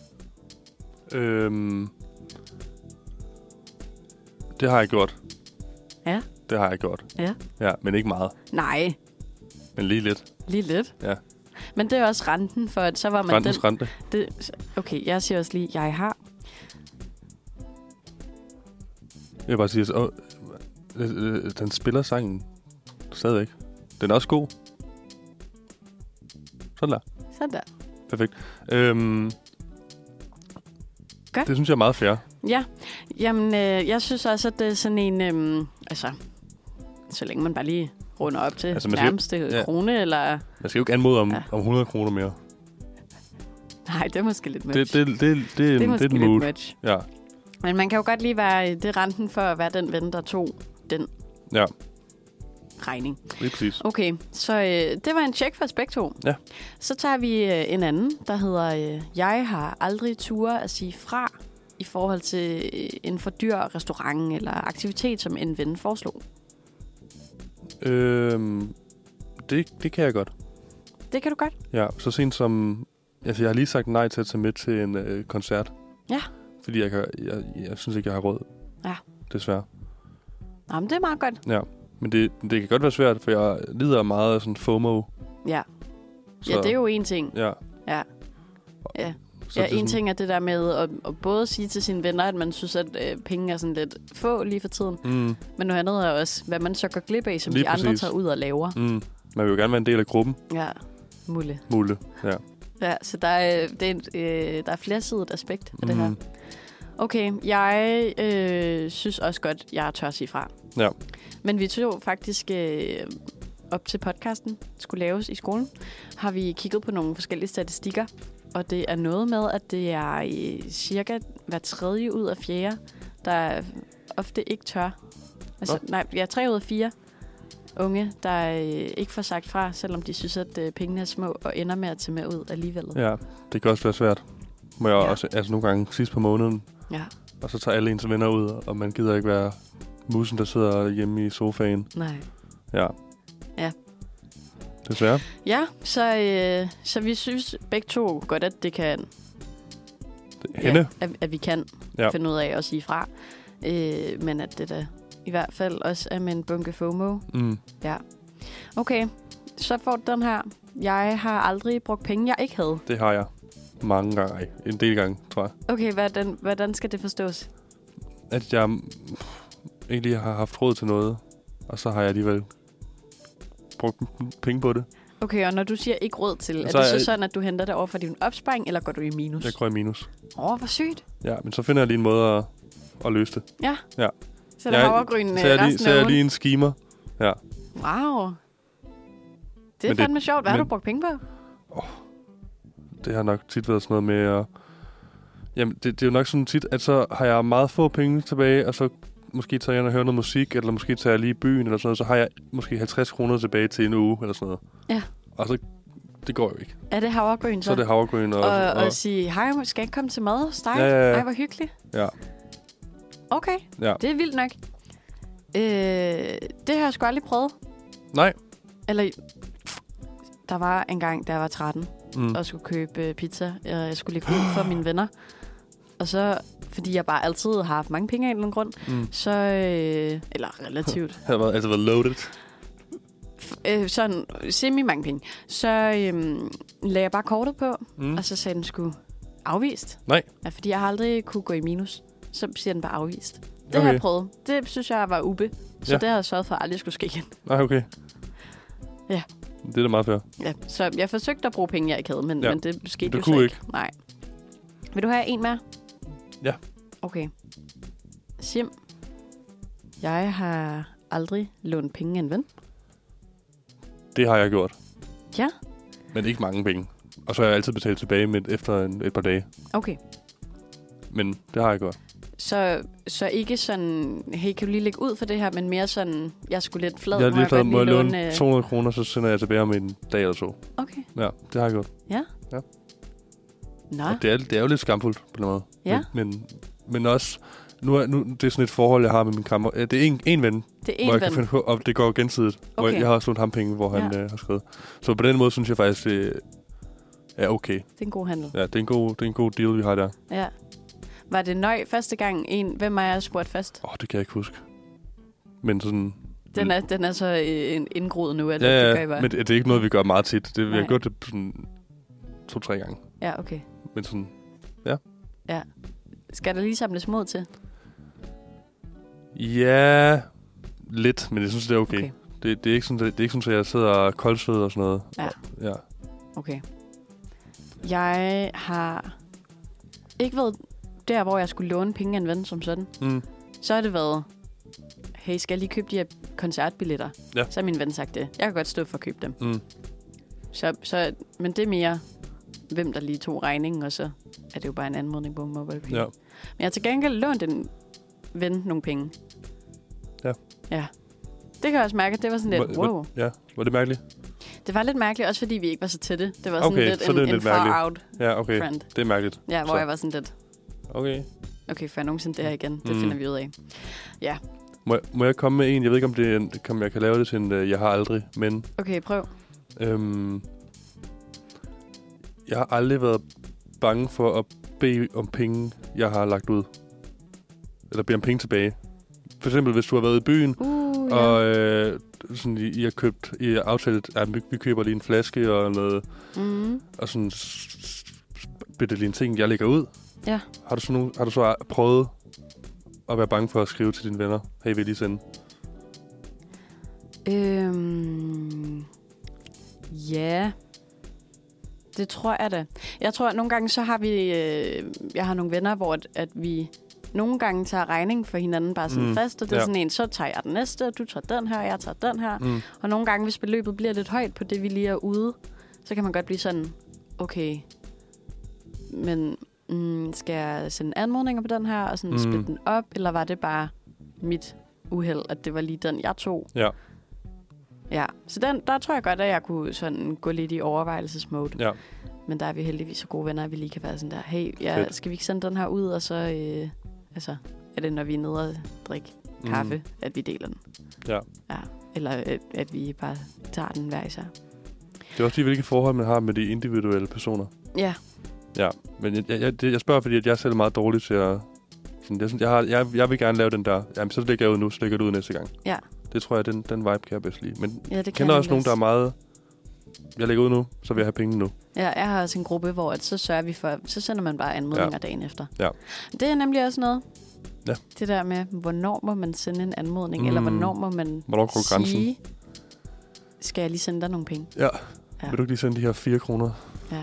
Det har jeg gjort. Ja? Det har jeg gjort. Ja? Ja, men ikke meget. Nej. Men lige lidt. Lige lidt? Ja. Men det er også renten, for at så var man... Rentens rente. Okay, jeg siger også lige, jeg har. Jeg vil bare sige, den spiller sangen stadigvæk. Den er også god. Sådan der. Sådan der. Perfekt. Godt. Det synes jeg er meget fair. Ja. Jamen, jeg synes også, at det er sådan en... så længe man bare lige runder op til nærmeste krone, eller... Man skal jo ikke anmode om 100 kroner mere. Nej, det er måske lidt much. Det er måske lidt much. Ja. Men man kan jo godt lige være det renten for at være den ven, der tog den regning. Lige præcis. Okay, så det var en check for os begge to. Ja. Så tager vi en anden, der hedder, jeg har aldrig ture at sige fra i forhold til en for dyr restaurant eller aktivitet, som en ven foreslog. Det kan jeg godt. Det kan du godt? Ja, så sent som... Altså, jeg har lige sagt nej til at tage med til en koncert. Ja. Fordi jeg synes ikke, jeg har råd. Ja. Desværre. Jamen, det er meget godt. Ja, men det kan godt være svært, for jeg lider meget af sådan FOMO. Ja. Så, ja, det er jo en ting. Ja. Ja. Ja. Ja, en ting er det der med at både sige til sine venner, at man synes, at penge er sådan lidt få lige for tiden. Men noget andet er også, hvad man så går glip af, som lige de andre tager ud og laver. Man vil jo gerne være en del af gruppen. Ja, mulle, ja. Ja, så der er flersidigt aspekt af det her. Okay, jeg synes også godt, jeg tør at sige fra. Ja. Men vi tog faktisk op til podcasten, skulle laves i skolen, har vi kigget på nogle forskellige statistikker. Og det er noget med, at det er cirka hver 3. ud af 4, der ofte ikke tør. Altså, nej, 3 ud af 4 unge, der ikke får sagt fra, selvom de synes, at pengene er små, og ender med at tage med ud alligevel. Ja, det kan også være svært. Må jeg også, altså nogle gange sidst på måneden, og så tager alle ens venner ud, og man gider ikke være musen, der sidder hjemme i sofaen. Nej. Ja. Ja. Desværre. Ja, så vi synes begge to godt, at det kan... at vi kan finde ud af at sige fra. Men at det da i hvert fald også er med en bunke FOMO. Ja. Okay, så får du den her. Jeg har aldrig brugt penge, jeg ikke havde. Det har jeg. Mange gange. Ej, en del gange, tror jeg. Okay, hvordan skal det forstås? At jeg egentlig har haft råd til noget, og så har jeg alligevel brugt penge på det. Okay, og når du siger ikke råd til, er det så sådan, at du henter det over for din opsparing, eller går du i minus? Jeg går i minus. Hvor sygt. Ja, men så finder jeg lige en måde at løse det. Ja. Ja. Så der havregryn resten af ugen. Så er jeg lige en schemer. Ja. Wow. Det er fandme sjovt. Hvad har du brugt penge på? Det har nok tit været sådan noget med jamen, det er jo nok sådan tit, at så har jeg meget få penge tilbage, og så måske tager jeg ind og hører noget musik, eller måske tager jeg lige i byen, eller sådan noget, så har jeg måske 50 kroner tilbage til en uge, eller sådan noget. Ja. Og så, det går jo ikke. Er det havregryn så? Så er det havregryn. Og sige, hej, skal jeg ikke komme til mad hos dig? Ja. Ej, hvor hyggeligt. Ja. Okay, det er vildt nok. Det har jeg sgu aldrig prøvet. Nej. Eller, der var en gang, da jeg var 13, og skulle købe pizza. Jeg skulle lige ud for mine venner. Og så, fordi jeg bare altid har haft mange penge af en eller anden grund, så, eller relativt. Jeg har altid været loaded. sådan semi-mange penge. Så lagde jeg bare kortet på, og så sagde den sgu afvist. Nej. Ja, fordi jeg har aldrig kunne gå i minus. Så siger den bare afvist. Det har jeg prøvet. Det synes jeg var ube. Så det har jeg sørget for, at aldrig skulle ske igen. Nej, okay. Ja. Det er da meget fair. Ja, så jeg forsøgte at bruge penge, jeg ikke havde, men det skete det jo så ikke. Nej. Vil du have en mere? Ja. Okay. Sim, jeg har aldrig lånt penge af en ven. Det har jeg gjort. Ja? Men ikke mange penge. Og så har jeg altid betalt tilbage efter et par dage. Okay. Men det har jeg gjort. Så ikke sådan, hey, kan du lige lægge ud for det her, men mere sådan, jeg skulle lidt flad. Jeg har lige taget, må jeg låne 200 kroner, så sender jeg tilbage om en dag eller to. Okay. Ja, det har jeg gjort. Ja? Ja. Nå. Og det er jo lidt skamfuldt på den måde. Ja. Men også, nu det er sådan et forhold, jeg har med min kammerat. Det er en ven, det er hvor jeg kan finde på, og det går gensidigt. Okay. Hvor jeg har også lånt ham penge, hvor han har skrevet. Så på den måde synes jeg faktisk, det er okay. Det er en god handel. Ja, det er en god deal, vi har der. Ja. Var det nøj første gang hvem har jeg spurgt først? Det kan jeg ikke huske. Men sådan... Den er så indgroet nu, at ja, det gør I bare. Men det er ikke noget, vi gør meget tit. Vi har gjort det sådan 2-3 gange. Ja, okay. Men sådan, ja. Ja. Skal der lige samles mod til? Ja, lidt, men jeg synes, det er okay. Det er ikke sådan, at jeg sidder koldsved og sådan noget. Ja. Okay. Jeg har ikke været der, hvor jeg skulle låne penge af en ven som sådan. Så har det været, hey, skal jeg lige købe de her koncertbilletter? Ja. Så har min ven sagt det. Jeg kan godt stå for at købe dem. Så, men det er mere, hvem der lige tog regningen, og så er det jo bare en anmodning på MobilePay. Ja. Men jeg har til gengæld lånt en ven nogle penge. Ja. Det kan jeg også mærke, at det var sådan lidt, wow. Ja, var det mærkeligt? Det var lidt mærkeligt, også fordi vi ikke var så tætte. Det var sådan lidt en far out friend. Det er mærkeligt. Ja, hvor jeg var sådan lidt... Okay, for jeg nogensinde det her igen. Det finder vi ud af. Ja. Må jeg komme med en? Jeg ved ikke, om jeg kan lave det til en jeg har aldrig, men... Okay, prøv. Jeg har aldrig været bange for at bede om penge, jeg har lagt ud. Eller bede om penge tilbage. For eksempel, hvis du har været i byen, og sådan, I har aftalt, at vi køber lige en flaske og noget, og sådan bitte lige en ting, jeg lægger ud. Ja. Har du så prøvet at være bange for at skrive til dine venner, hey, vil I lige sende? Ja. Det tror jeg da. Jeg tror, at nogle gange så har vi... jeg har nogle venner, hvor at vi nogle gange tager regning for hinanden bare sådan fast, og det er sådan en, så tager jeg den næste, og du tager den her, og jeg tager den her. Og nogle gange, hvis beløbet bliver lidt højt på det, vi lige er ude, så kan man godt blive sådan, okay, men skal jeg sende anmodninger på den her, og sådan splitte den op, eller var det bare mit uheld, at det var lige den, jeg tog? Ja. Ja, så der tror jeg godt, at jeg kunne sådan gå lidt i overvejelsesmode. Ja. Men der er vi heldigvis så gode venner, at vi lige kan være sådan der, hey, skal vi ikke sende den her ud, og så er det, når vi er nede og drikke kaffe, at vi deler den. Ja. Eller at vi bare tager den hver især. Det er også lige, hvilke forhold man har med de individuelle personer. Ja. Ja, men jeg spørger, fordi at jeg er selv meget dårlig til at... Jeg vil gerne lave den der, jamen så lægger jeg ud nu, så lægger du ud næste gang. Ja. Det tror jeg, den vibe kan jeg bedst lide. Men jeg kender også nogen, der er meget... Jeg lægger ud nu, så vil jeg have penge nu. Ja, jeg har også en gruppe, hvor så sørger vi for... Så sender man bare anmodninger dagen efter. Ja. Det er nemlig også noget. Ja. Det der med, hvornår må man sende en anmodning, eller hvornår må man sige... Skal jeg lige sende dig nogle penge? Ja. Vil du ikke lige sende de her 4 kroner? Ja.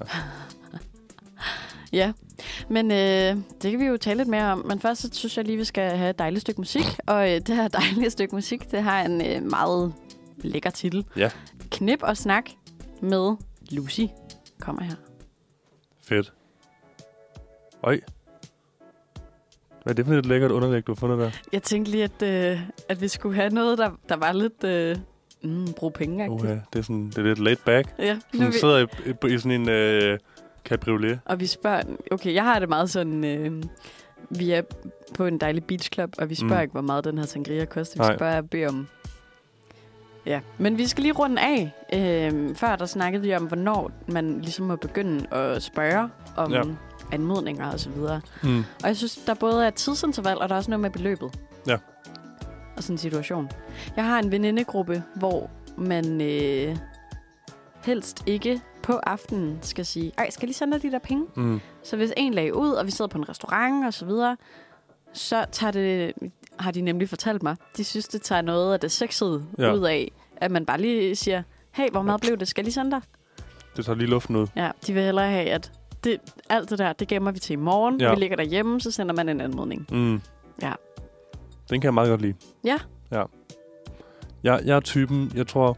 Ja, men det kan vi jo tale lidt mere om. Men først så synes jeg lige, vi skal have et dejligt stykke musik. Og det her dejlige stykke musik, det har en meget lækker titel. Ja. Knip og snak med Lucy. Kommer her. Fedt. Øj. Hvad er det for et lækkert underlæg, du har fundet der? Jeg tænkte lige, at vi skulle have noget, der var lidt... brug penge-agtigt. Det er lidt laid back. Ja. Sådan sidder i sådan en cabriolet. Og vi spørger... Okay, jeg har det meget sådan... vi er på en dejlig beachclub, og vi spørger ikke, hvor meget den her sangria koster. Vi spørger beder om... Ja, men vi skal lige runde af. Før der snakkede vi om, hvornår man ligesom må begynde at spørge om anmodninger og så videre. Og jeg synes, der både er et tidsinterval, og der er også noget med beløbet. Ja. Og sådan en situation. Jeg har en venindegruppe, hvor man helst ikke på aftenen skal sige, ej, skal lige sende de der penge? Mm. Så hvis en lagde ud, og vi sidder på en restaurant og så videre, så har de nemlig fortalt mig, de synes, det tager noget af det sexede ud af, at man bare lige siger, hey, hvor meget blev det? Skal jeg lige sende dig? Det tager lige luften ud. Ja, de vil hellere have, at alt det der, det gemmer vi til i morgen. Vi ligger derhjemme, så sender man en anmodning. Mm. Ja. Den kan jeg meget godt lide. Ja. Jeg er typen, jeg tror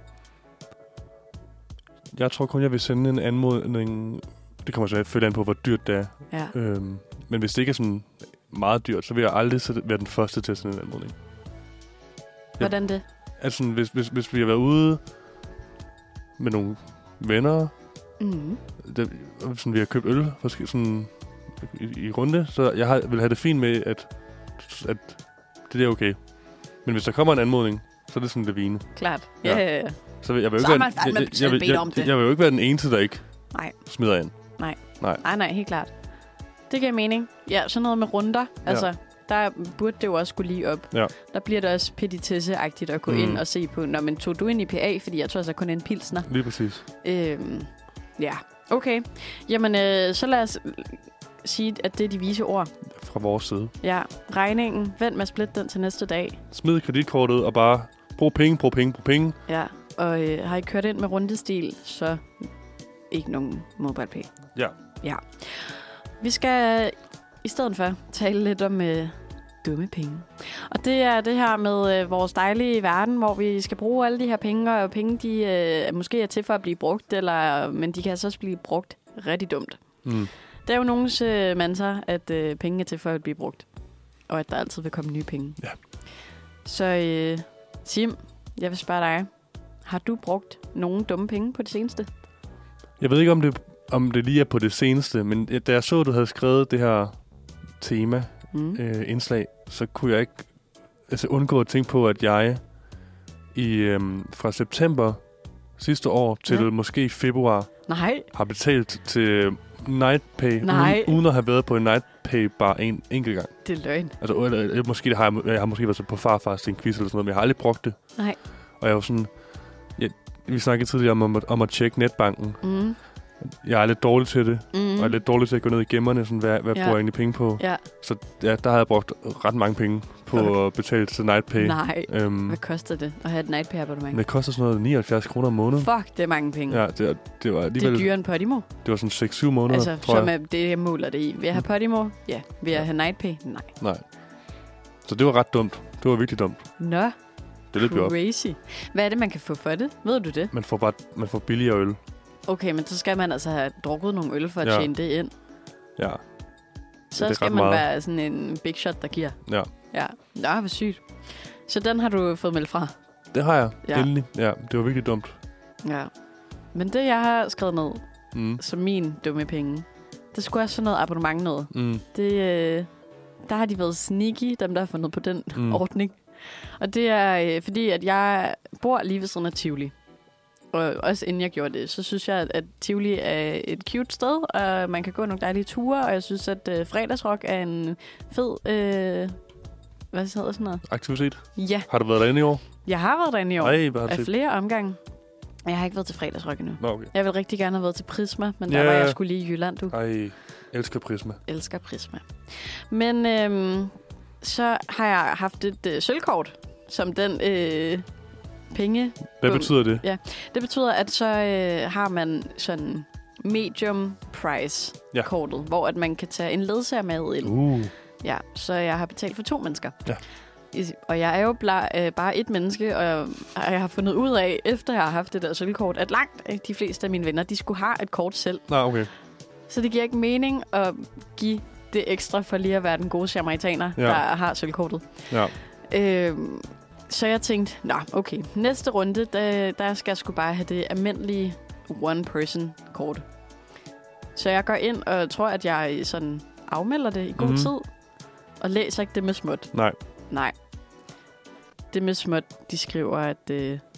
kun, jeg vil sende en anmodning. Det kommer selvfølgelig an på, hvor dyrt det er. Ja. Men hvis det ikke er sådan meget dyrt, så vil jeg aldrig være den første til at sende en anmodning. Hvordan det? Altså, hvis vi har været ude med nogle venner, sådan, vi har købt øl sådan, i runde, så jeg vil have det fint med, at det er okay. Men hvis der kommer en anmodning, så er det sådan det vine. Klart. Ja. Så jeg vil jo ikke være den eneste, der ikke smider ind. Nej, helt klart. Det giver mening. Ja, sådan noget med runder. Altså, der burde det jo også gå lige op. Ja. Der bliver det også petitesse-agtigt at gå ind og se på, men tog du ind i PA, fordi jeg tror altså kun en pilsner. Lige præcis. Ja, okay. Jamen, så lad os sige, at det er de vise ord. Fra vores side. Ja, regningen. Vent med at splitte den til næste dag. Smid kreditkortet og bare brug penge. Ja, og har I kørt ind med rundestil, så ikke nogen MobilePay. Ja. Vi skal i stedet for tale lidt om dumme penge. Og det er det her med vores dejlige verden, hvor vi skal bruge alle de her penge, og penge de måske er til for at blive brugt, men de kan altså også blive brugt rigtig dumt. Mm. Det er jo nogens mantra, at penge er til for at blive brugt, og at der altid vil komme nye penge. Ja. Så Tim, jeg vil spørge dig, har du brugt nogle dumme penge på det seneste? Jeg ved ikke, om det lige er på det seneste, men da jeg så, at du havde skrevet det her tema, indslag, så kunne jeg ikke undgå at tænke på, at jeg fra september sidste år til måske februar har betalt til NightPay, uden at have været på en NightPay bare en enkelt gang. Det er løgn. Altså, jeg har måske været på farfars til en quiz eller sådan noget, men jeg har aldrig brugt det. Nej. Og jeg var sådan... Vi snakkede tidligere om at tjekke netbanken. Mm. Jeg er lidt dårlig til det, og jeg er lidt dårlig til at gå ned i gemmerne, sådan, hvad bruger jeg egentlig penge på. Ja. Så der har jeg brugt ret mange penge på at betale til NightPay. Nej, hvad koster det at have et NightPay-abonnement? Det koster sådan noget 79 kroner om måneden. Fuck, det er mange penge. Ja, det var alligevel... Det er dyrere end Podimo. Det var sådan 6-7 måneder, altså, tror jeg. Altså, det jeg måler det i. Vil jeg have Podimo? Ja. Vil jeg have NightPay? Nej. Så det var ret dumt. Det var virkelig dumt. Nå, det crazy. Hvad er det, man kan få for det? Ved du det? Man får billigere øl. Okay, men så skal man altså have drukket nogle øl for at tjene det ind. Ja. Så skal man være sådan en big shot, der giver. Ja. Nå, hvor sygt. Så den har du fået meldt fra? Det har jeg. Endelig. Ja, det var virkelig dumt. Ja. Men det, jeg har skrevet ned, som min dumme penge, det skulle også sådan noget abonnement noget. Der har de været sneaky, dem der har fundet på den ordning. Og det er fordi, at jeg bor lige ved sådan en Tivoli. Og også inden jeg gjorde det, så synes jeg, at Tivoli er et cute sted, og man kan gå nogle dejlige ture, og jeg synes, at fredagsrock er en fed, hvad hedder sådan noget? Aktivitet? Ja. Har du været derinde i år? Jeg har været derinde i år. Af flere omgange. Jeg har ikke været til fredagsrock endnu. Nå, okay. Jeg vil rigtig gerne have været til Prisma, men der var jeg skulle lige i Jylland, du. Ej, elsker Prisma. Men så har jeg haft et sølvkort, som den... penge. Hvad betyder det? Ja, det betyder, at så har man sådan medium price kortet, hvor at man kan tage en ledsager med ind. Ja, så jeg har betalt for 2 mennesker. Ja. Og jeg er jo bare et menneske, og jeg har fundet ud af, efter jeg har haft det der sølvkort, at langt de fleste af mine venner, de skulle have et kort selv. Okay. Så det giver ikke mening at give det ekstra for lige at være den gode samaritaner, der har sølvkortet. Ja. Så jeg tænkte, okay, næste runde, der skal jeg sgu bare have det almindelige one-person-kort. Så jeg går ind og tror, at jeg sådan afmelder det i god tid, og læser ikke det med småt. Nej. Det med småt, de skriver, at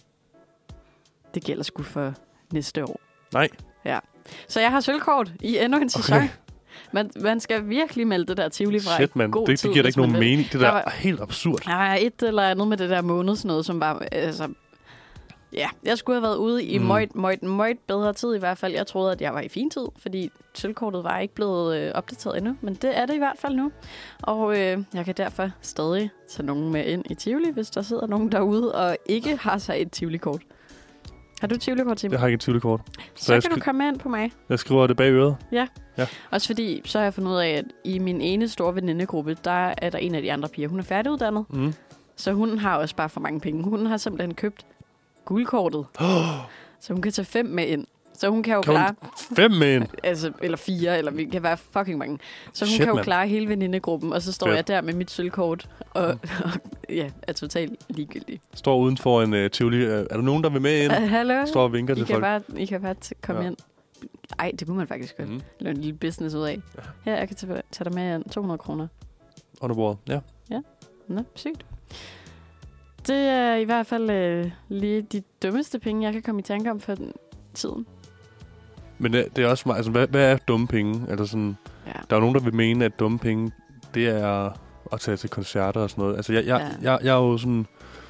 det gælder sgu for næste år. Nej. Ja. Så jeg har sølvkort i endnu en sæson. Okay. Man skal virkelig melde det der Tivoli fra god tid. Det giver da ikke nogen mening. Det der er helt absurd. Der var et eller andet med det der månedsnøde, som var... Altså, Ja, jeg skulle have været ude i møjt bedre tid i hvert fald. Jeg troede, at jeg var i fin tid, fordi sølvkortet var ikke blevet opdateret endnu. Men det er det i hvert fald nu. Og jeg kan derfor stadig tage nogen med ind i Tivoli, hvis der sidder nogen derude og ikke har sig et Tivoli-kort. Har du et Tivoli-kort til mig? Jeg har ikke et Tivoli-kort. Så kan du komme ind på mig. Jeg skriver det bag øret. Ja. Også fordi, så har jeg fundet ud af, at i min ene store venindegruppe, der er der en af de andre piger. Hun er færdiguddannet. Så hun har også bare for mange penge. Hun har simpelthen købt guldkortet. Så hun kan tage 5 med ind. Så hun kan jo klare... 5 med ind? Altså, eller 4, eller vi kan være fucking mange. Så hun kan jo klare hele venindegruppen, og så står jeg der med mit sølvkort, og er totalt ligegyldig. Står uden for en Tivoli. Er der nogen, der vil med ind? Hallo? Står og vinker til folk. I kan bare komme ind. Ej, det kunne man faktisk godt. Lave en lille business ud af. Her, jeg kan tage dig med ind. 200 kroner. Under bordet, ja. Ja, nå, sygt. Det er i hvert fald lige de dummeste penge, jeg kan komme i tanke om for tiden. Men det er også meget... Altså, hvad er dumme penge? Altså sådan, der er jo nogen, der vil mene, at dumme penge, det er at tage til koncerter og sådan noget. Altså, jeg er jo sådan...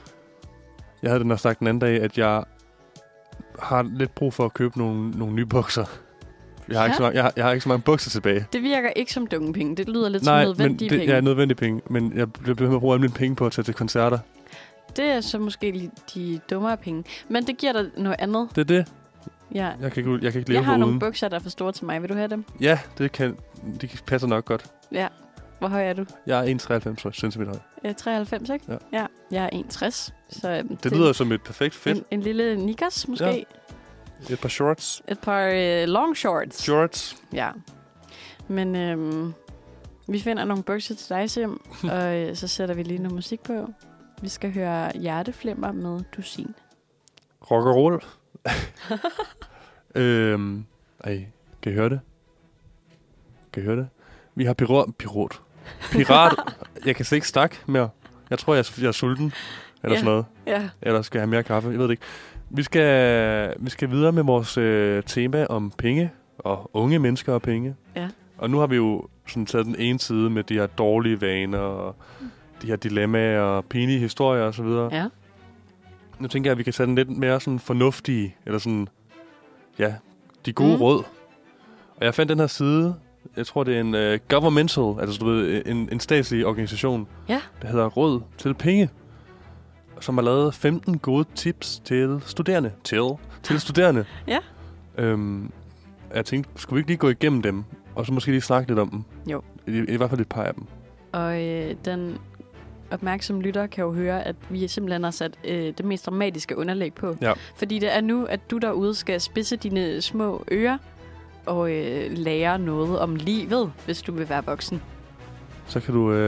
Jeg havde den også sagt den anden dag, at jeg har lidt brug for at købe nogle nye bukser. Jeg har ikke så mange bukser tilbage. Det virker ikke som dumme penge. Det lyder lidt som nødvendige penge. Ja, nødvendige penge. Men jeg bliver ved med at bruge alle mine penge på at tage til koncerter. Det er så måske de dummere penge. Men det giver dig noget andet. Det er det. Ja. Jeg kan ikke leve foruden. Jeg har nogle bukser, der er for store til mig. Vil du have dem? Ja, de passer nok godt. Ja. Hvor høj er du? Jeg er 1,93 cm høj. 93, ikke? Ja. Jeg er 1,60. Så det lyder som et perfekt fit. En lille knickers, måske. Ja. Et par shorts. Et par long shorts. Shorts. Ja. Men vi finder nogle bukser til dig, Sim. Og så sætter vi lige noget musik på. Vi skal høre Hjerteflimmer med Dusin. Rock and roll. Kan I høre det? Vi har pirat. Jeg kan slet ikke snakke mere. Jeg tror, jeg er sulten. Eller sådan noget. Ja. Eller skal jeg have mere kaffe? Jeg ved det ikke. Vi skal videre med vores tema om penge. Og unge mennesker og penge. Ja. Og nu har vi jo sådan taget den ene side med de her dårlige vaner. Og de her dilemmaer og pinlige historier og så videre. Ja. Nu tænker jeg, at vi kan tage den lidt mere sådan fornuftige, eller sådan, de gode råd. Og jeg fandt den her side, jeg tror det er en governmental, altså du ved, en statslig organisation, der hedder Råd til Penge, som har lavet 15 gode tips til studerende. Til studerende. Ja. Jeg tænkte, skulle vi ikke lige gå igennem dem, og så måske lige snakke lidt om dem? Jo. I hvert fald et par af dem. Og den opmærksomme lytter kan jo høre, at vi simpelthen har sat det mest dramatiske underlæg på. Ja. Fordi det er nu, at du derude skal spidse dine små ører og lære noget om livet, hvis du vil være voksen. Så kan du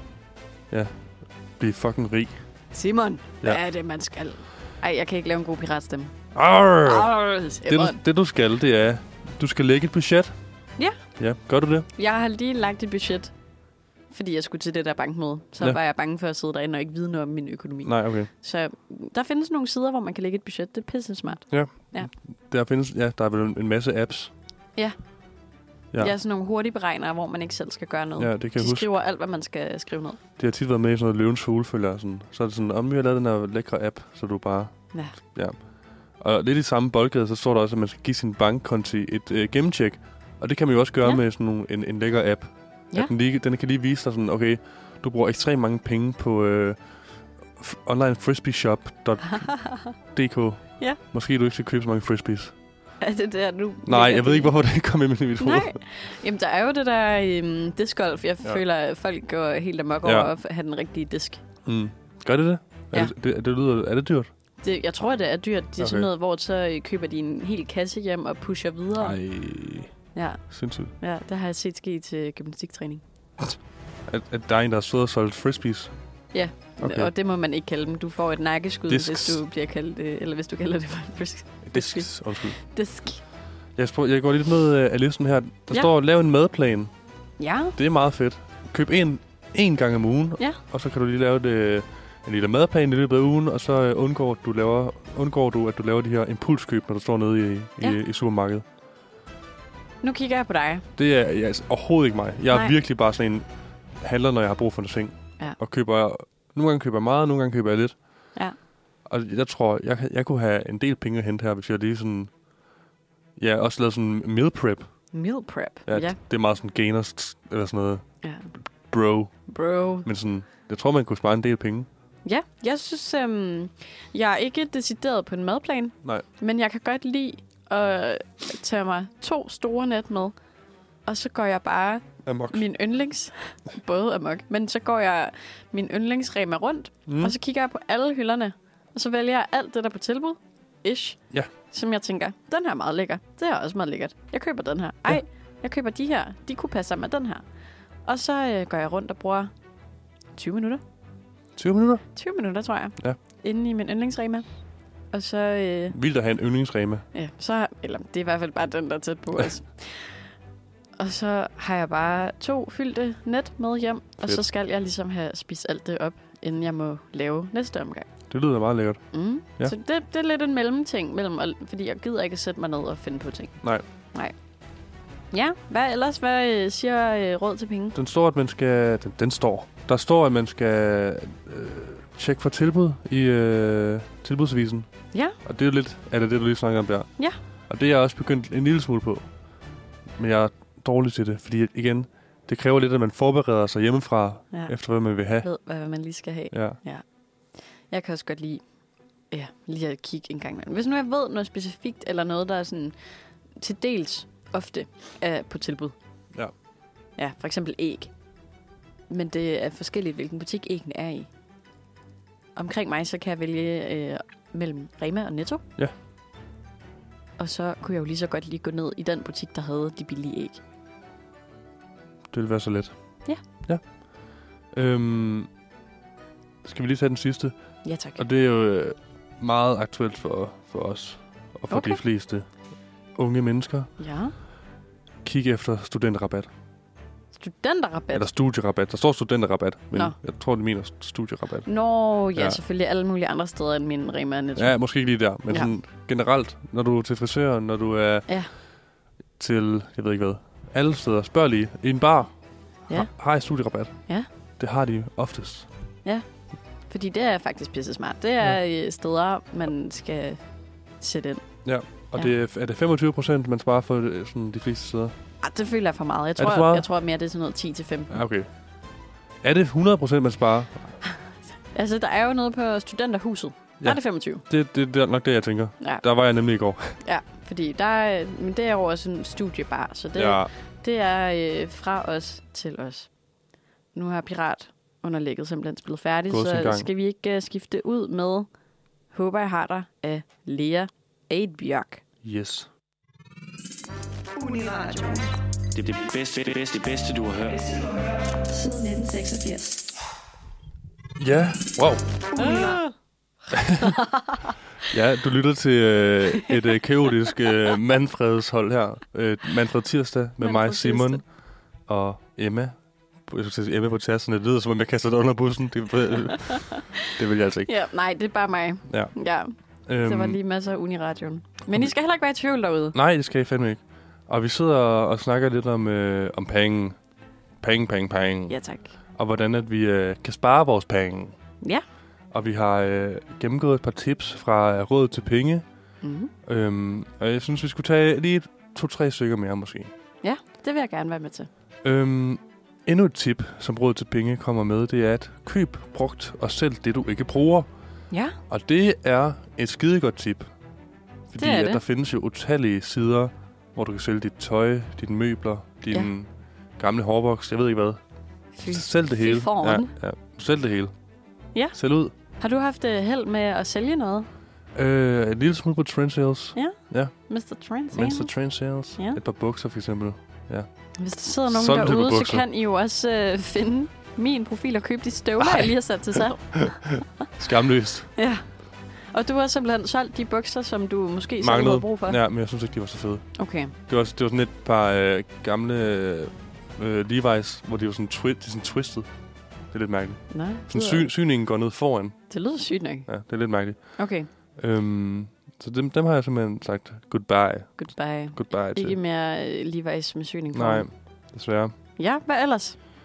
blive fucking rig. Simon, hvad er det, man skal? Ej, jeg kan ikke lave en god piratstemme. Det du skal, det er, du skal lægge et budget. Ja. Ja, gør du det? Jeg har lige lagt et budget, fordi jeg skulle til det der bankmøde. Så var jeg bange for at sidde derinde og ikke vide noget om min økonomi. Nej, okay. Så der findes nogle sider, hvor man kan lægge et budget. Det er pisse smart. Ja. Der er vel en masse apps. Ja. Ja, sådan nogle hurtige beregnere, hvor man ikke selv skal gøre noget. Ja, det kan de skriver alt, hvad man skal skrive ned. Det har tit været med i sådan noget løvens fugle, sådan. Så er det sådan, om vi har lavet den her lækre app, så du bare... Ja. Og lidt i samme boldgade, så står der også, at man skal give sin bankkonti et gennemtjek. Og det kan man jo også gøre med sådan en lækker app. Ja. Den kan lige vise dig sådan, okay, du bruger ekstremt mange penge på online frisbeeshop.dk. Ja. Måske du ikke skal købe så mange frisbees. Er det der nu? Nej, jeg ved ikke, hvorfor det kom ind i mit hoved. Nej, jamen der er jo det der discgolf. Jeg føler, at folk går helt amok over at have den rigtige disk. Gør det det? Ja. Er det dyrt? Jeg tror, det er dyrt. Det er sådan noget, hvor så køber de en hel kasse hjem og pusher videre. Ej. Ja. Sindssygt. Ja, det har jeg set ske til gymnastiktræning. At der er en, der har stået og solgt frisbees? Ja, okay. Og det må man ikke kalde dem. Du får et nakkeskud, hvis du bliver kaldt eller hvis du kalder det for Disks, undskyld. Disk. Jeg går lidt ned af listen her. Der står, lav en madplan. Ja. Det er meget fedt. Køb en gang om ugen, og så kan du lige lave en lille madplan i løbet af ugen, og så undgår du, at du laver de her impulskøb, når du står nede i supermarkedet. Nu kigger jeg på dig. Det er altså overhovedet ikke mig. Jeg er virkelig bare sådan en handler, når jeg har brug for en ting. Ja. Og nogle gange køber jeg meget, nogle gange køber jeg lidt. Ja. Og jeg tror, jeg kunne have en del penge at hente her, hvis jeg lige sådan... Ja, også lavet sådan meal prep. Meal prep? Ja. Det er meget sådan gainers, eller sådan noget. Ja. Bro. Men sådan, jeg tror, man kunne spare en del penge. Ja, jeg synes, jeg er ikke decideret på en madplan. Nej. Men jeg kan godt lide at tage mig 2 store net med. Og så går jeg bare amok. Min yndlings... Både amok. Men så går jeg min yndlingsrema rundt. Og så kigger jeg på alle hylderne. Og så vælger jeg alt det, der er på tilbud. Ja. Som jeg tænker, den her er meget lækker. Det er også meget lækkert. Jeg køber den her. Ej, jeg køber de her. De kunne passe sammen med den her. Og så går jeg rundt og bruger 20 minutter. 20 minutter? 20 minutter, tror jeg. Ja. Inde i min yndlingsrema. Og så... Vildt at have en yndlingsrema. Ja, så... Eller det er i hvert fald bare den, der er tæt på os. Og så har jeg bare 2 fyldte net med hjem. Fedt. Og så skal jeg ligesom have spist alt det op, inden jeg må lave næste omgang. Det lyder meget lækkert. Ja. Så det er lidt en mellemting, fordi jeg gider ikke sætte mig ned og finde på ting. Nej. Ja, hvad ellers? Hvad siger råd til penge? Den står, at man skal... Den står. Der står, at man skal tjekke for tilbud i tilbudsavisen. Ja. Og det er jo lidt af det, du lige snakker om der. Ja. Og det er jeg også begyndt en lille smule på. Men jeg er dårlig til det, fordi igen, det kræver lidt, at man forbereder sig hjemmefra, efter hvad man vil have. Ved, hvad man lige skal have. Ja. Jeg kan også godt lide lige at kigge en gang. Hvis nu jeg ved noget specifikt, eller noget, der er sådan til dels ofte er på tilbud. Ja. Ja, for eksempel æg. Men det er forskelligt, hvilken butik æggene er i. Omkring mig, så kan jeg vælge mellem Rema og Netto. Ja. Og så kunne jeg jo lige så godt lige gå ned i den butik, der havde de billige æg. Det ville være så let. Ja. Skal vi lige tage den sidste? Ja, tak. Og det er jo meget aktuelt for os, og for de fleste unge mennesker. Ja. Kig efter studenterrabat. Studenterrabat? Eller studierabat. Der står studenterrabat, men jeg tror, det mener studierabat. Ja, selvfølgelig alle mulige andre steder end min Rema Netto. Ja, måske ikke lige der, men sådan generelt, når du er til frisøren, når du er til, jeg ved ikke hvad, alle steder, spørg lige, i en bar, har I studierabat? Ja. Det har de oftest. Ja, fordi det er faktisk pisse smart. Det er steder, man skal sætte ind. Ja, og det er det 25%, man sparer for sådan de fleste steder? Det føler jeg for meget. Jeg tror mere, det er sådan noget 10-15. Ja, okay. Er det 100%, man sparer? Altså, der er jo noget på studenterhuset. Der er det 25. Det er nok det, jeg tænker. Ja. Der var jeg nemlig i går. Ja, fordi men det er jo også en studiebar, så det er fra os til os. Nu har Piratunderlægget simpelthen spillet færdigt, så skal vi ikke skifte ud med Håber jeg har dig af Lea Eidbjørk. Yes. Uniradio. Det er det bedste, du har hørt. Siden 1986. Ja, wow. Ja, du lytter til et kaotisk Manfreds hold her. Manfred Tirsdag med mig, Simon og Emma. Jeg skulle sige Emma på tassen. Det lyder som om jeg kaster det under bussen. Det vil jeg altså ikke. Ja, nej, det er bare mig. Ja. Det var lige masser af Uniradioen. Men I skal heller ikke være i tvivl derude. Nej, det skal I fandme ikke. Og vi sidder og snakker lidt om penge. Penge. Ja, tak. Og hvordan at vi kan spare vores penge. Ja. Og vi har gennemgået et par tips fra råd til penge. Mm-hmm. Og jeg synes, vi skulle tage lige 2-3 stykker mere måske. Ja, det vil jeg gerne være med til. Endnu et tip, som råd til penge kommer med, det er at køb brugt og sælg det, du ikke bruger. Ja. Og det er et skidegodt tip. Fordi det at der findes jo utallige sider, hvor du kan sælge dit tøj, dine møbler, din gamle hårboks, jeg ved ikke hvad. Sælg det hele. Ja. Sælg det hele. Ja. Sælg ud. Har du haft held med at sælge noget? En lille smule på Trendsales. Ja. Mr. Trendsales. Ja. Et par bukser for eksempel. Ja. Hvis der sidder nogen derude, så kan I jo også finde min profil og købe de støvler, jeg lige har sat til salg. Skamløst. Ja. Og du har simpelthen solgt de bukser, som du måske selv havde brug for? Ja, men jeg synes ikke, de var så fede. Okay. Det var sådan et par gamle Levi's, hvor de var sådan, sådan twisted. Det er lidt mærkeligt. Nej. Sådan syningen går ned foran. Det lyder sygt nok. Ja, det er lidt mærkeligt. Okay. Så dem har jeg simpelthen sagt goodbye. Goodbye til. Ikke mere Levi's med syning foran. Nej, desværre. Ja, hvad ellers?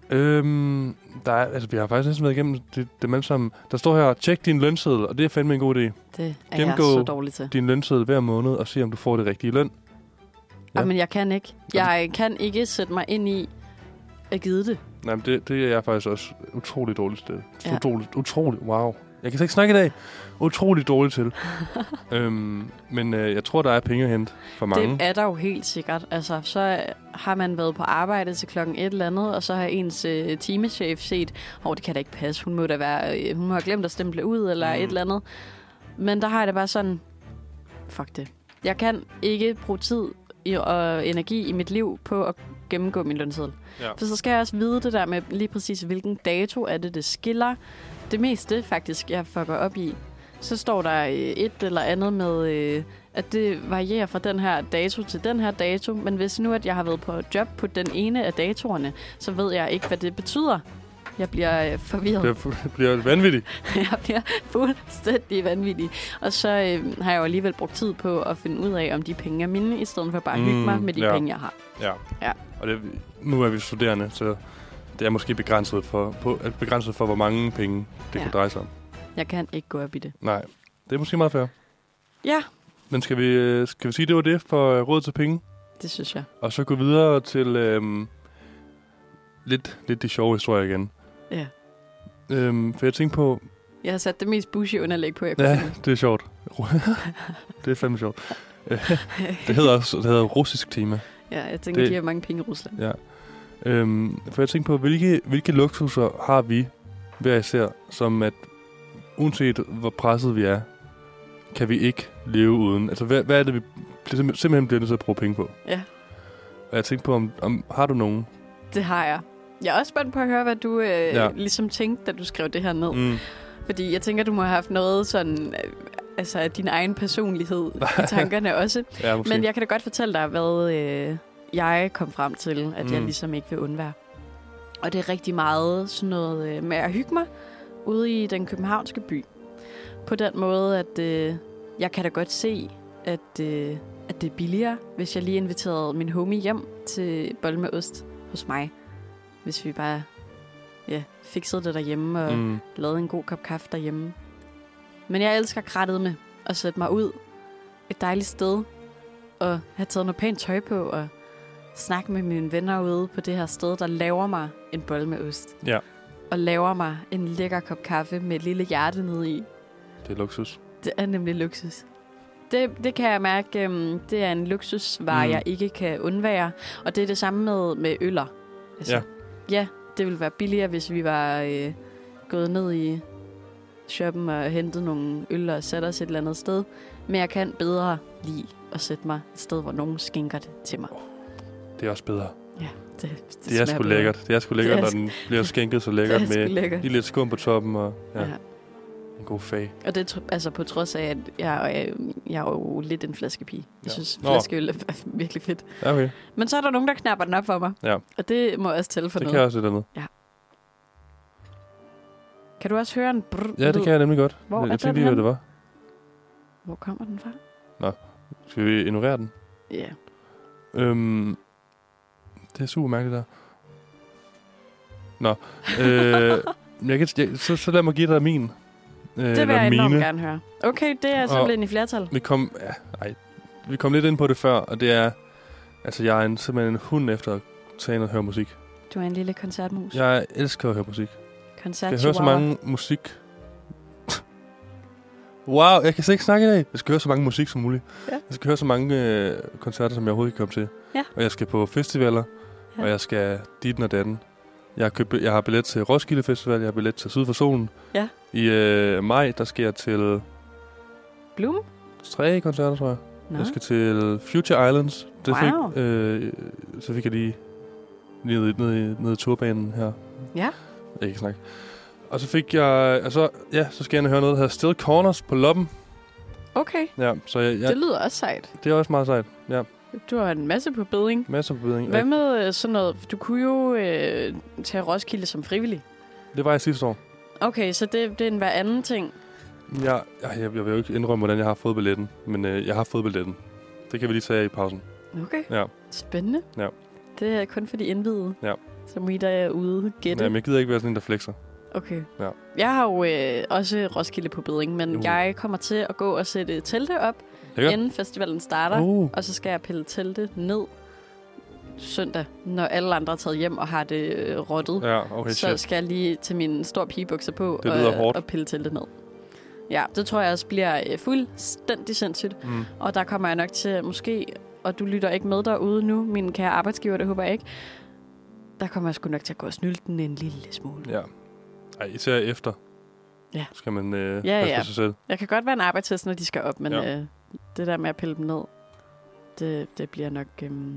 Vi har faktisk næsten været igennem det med sammen. Der står her, tjek din lønseddel, og det er fandme en god idé. Det er jeg så dårlig til. Din lønseddel hver måned, og se, om du får det rigtige løn. Ja. Men jeg kan ikke. Jeg kan ikke sætte mig ind i at give det. Nej, men det er jeg faktisk også utrolig dårligt til. Utrolig, wow. Jeg kan slet ikke snakke i dag. Utrolig dårligt til. Men jeg tror, der er penge at hente for mange. Det er der jo helt sikkert. Altså, så har man været på arbejde til klokken et eller andet, og så har ens timechef set, det kan da ikke passe. Hun må have glemt at stemple ud, eller et eller andet. Men der har jeg det bare sådan, fuck det. Jeg kan ikke bruge tid og energi i mit liv på at gennemgå min lønseddel. Ja. For så skal jeg også vide det der med lige præcis, hvilken dato er det skiller. Det meste faktisk, jeg fucker op i. Så står der et eller andet med, at det varierer fra den her dato til den her dato. Men hvis nu, at jeg har været på job på den ene af datorerne, så ved jeg ikke, hvad det betyder. Jeg bliver forvirret. Bliver vanvittig. Jeg bliver fuldstændig vanvittig. Og så har jeg jo alligevel brugt tid på at finde ud af, om de penge er mine, i stedet for bare at hygge mig med de penge, jeg har. Ja. Og nu er vi studerende, så det er måske begrænset for hvor mange penge det kan dreje sig om. Jeg kan ikke gå op i det. Nej, det er måske meget fair. Ja. Men skal vi sige, det var det for råd til penge? Det synes jeg. Og så gå videre til lidt de sjove historier igen. Ja. For jeg tænkte på... Jeg har sat det mest bushy underlæg på, jeg kunne finde. Det er sjovt. Det er fandme sjovt. Det hedder russisk tema. Ja, jeg tænker, de har mange penge i Rusland. Ja. For jeg tænkte på, hvilke luksuser har vi hver især, som at uanset hvor presset vi er, kan vi ikke leve uden. Altså, hvad er det, vi simpelthen bliver nødt til at bruge penge på? Ja. Og jeg tænkte på, om har du nogen? Det har jeg. Jeg er også spændt på at høre, hvad du ligesom tænkte, da du skrev det her ned. Fordi jeg tænker, du må have haft noget sådan... altså din egen personlighed i tankerne også. Ja, men jeg kan da godt fortælle dig, hvad jeg kom frem til, at jeg ligesom ikke vil undvære. Og det er rigtig meget sådan noget med at hygge mig ude i den københavnske by. På den måde, at jeg kan da godt se, at det er billigere, hvis jeg lige inviterede min homie hjem til bolle med ost hos mig. Hvis vi bare fiksede det derhjemme og lavede en god kop kaffe derhjemme. Men jeg elsker krattet med at sætte mig ud et dejligt sted og have taget noget pænt tøj på og snakke med mine venner ude på det her sted, der laver mig en bolle med ost. Ja. Og laver mig en lækker kop kaffe med et lille hjerte nede i. Det er luksus. Det er nemlig luksus. Det kan jeg mærke, det er en luksusvare, jeg ikke kan undvære. Og det er det samme med øller. Altså, ja, det ville være billigere, hvis vi var gået ned i shoppen og hentet nogle øl og sat os et eller andet sted. Men jeg kan bedre lide at sætte mig et sted, hvor nogen skænker det til mig. Det er også bedre. Ja, det er sgu lækkert. Det er sgu lækkert, når den bliver skænket så lækkert med lige lidt skum på toppen og en god fag. Og det altså på trods af, at jeg er jo lidt en flaskepige. Jeg synes, flaskeøl er virkelig fedt. Okay. Men så er der nogen, der knapper den op for mig. Ja. Og det må også tælle for noget. Det kan også et andet. Ja. Kan du også høre en brrr? Ja, det kan jeg nemlig godt. Hvor jeg tænkte lige, hvad det var. Hvor kommer den fra? Nå, skal vi ignorere den? Ja. Det er super mærkeligt der. Nå. Så lad mig give dig min. Det vil jeg enormt gerne høre. Okay, det er simpelthen i flertal. Vi kom lidt ind på det før, og det er... Altså, jeg er simpelthen en hund efter at tage og høre musik. Du er en lille koncertmus. Jeg elsker at høre musik. Jeg hører så mange musik. Wow, jeg kan slet ikke snakke i dag. Jeg skal høre så mange musik som muligt. Ja. Jeg skal høre så mange koncerter, som jeg overhovedet kan komme til. Ja. Og jeg skal på festivaler, og jeg skal ditten og datten. Jeg har billet til Roskilde Festival, jeg har billet til Syd for Solen. Ja. I maj, der skal jeg til... Bloom? 3 koncerter, tror jeg. No. Jeg skal til Future Islands. Det så fik jeg lige ned i turbanen her. Ja. Jeg kan ikke snakke. Og så fik jeg... Altså, så skal jeg høre noget, der hedder Still Corners på Loppen. Okay. Ja, så det lyder også sejt. Det er også meget sejt, ja. Du har en masse på beding. Masser på beding. Hvad med sådan noget? Du kunne jo tage Roskilde som frivillig. Det var jeg sidste år. Okay, så det er en hver anden ting. Jeg vil jo ikke indrømme, hvordan jeg har fået billetten. Men jeg har fået billetten. Det kan vi lige tage i pausen. Okay. Ja. Spændende. Ja. Det er kun for de indvidede. Ja. Så må I der ude gætte. Jamen, jeg gider ikke være sådan en, der flexer. Okay. Ja. Jeg har jo også Roskilde på bedring, men jeg kommer til at gå og sætte telte op, inden festivalen starter. Og så skal jeg pille teltet ned søndag, når alle andre er taget hjem og har det rottet. Ja, okay, så skal jeg lige til min store pigebukser på og pille teltet ned. Ja, det tror jeg også bliver fuldstændig sindssygt. Og der kommer jeg nok til måske, og du lytter ikke med derude nu, min kære arbejdsgiver, det håber jeg ikke, der kommer jeg sgu nok til at gå og snylde den en lille smule. Ja. Ej, især efter. Ja. Skal man passe på sig selv. Jeg kan godt være en arbejdstest, når de skal op, men det der med at pille dem ned, det bliver nok...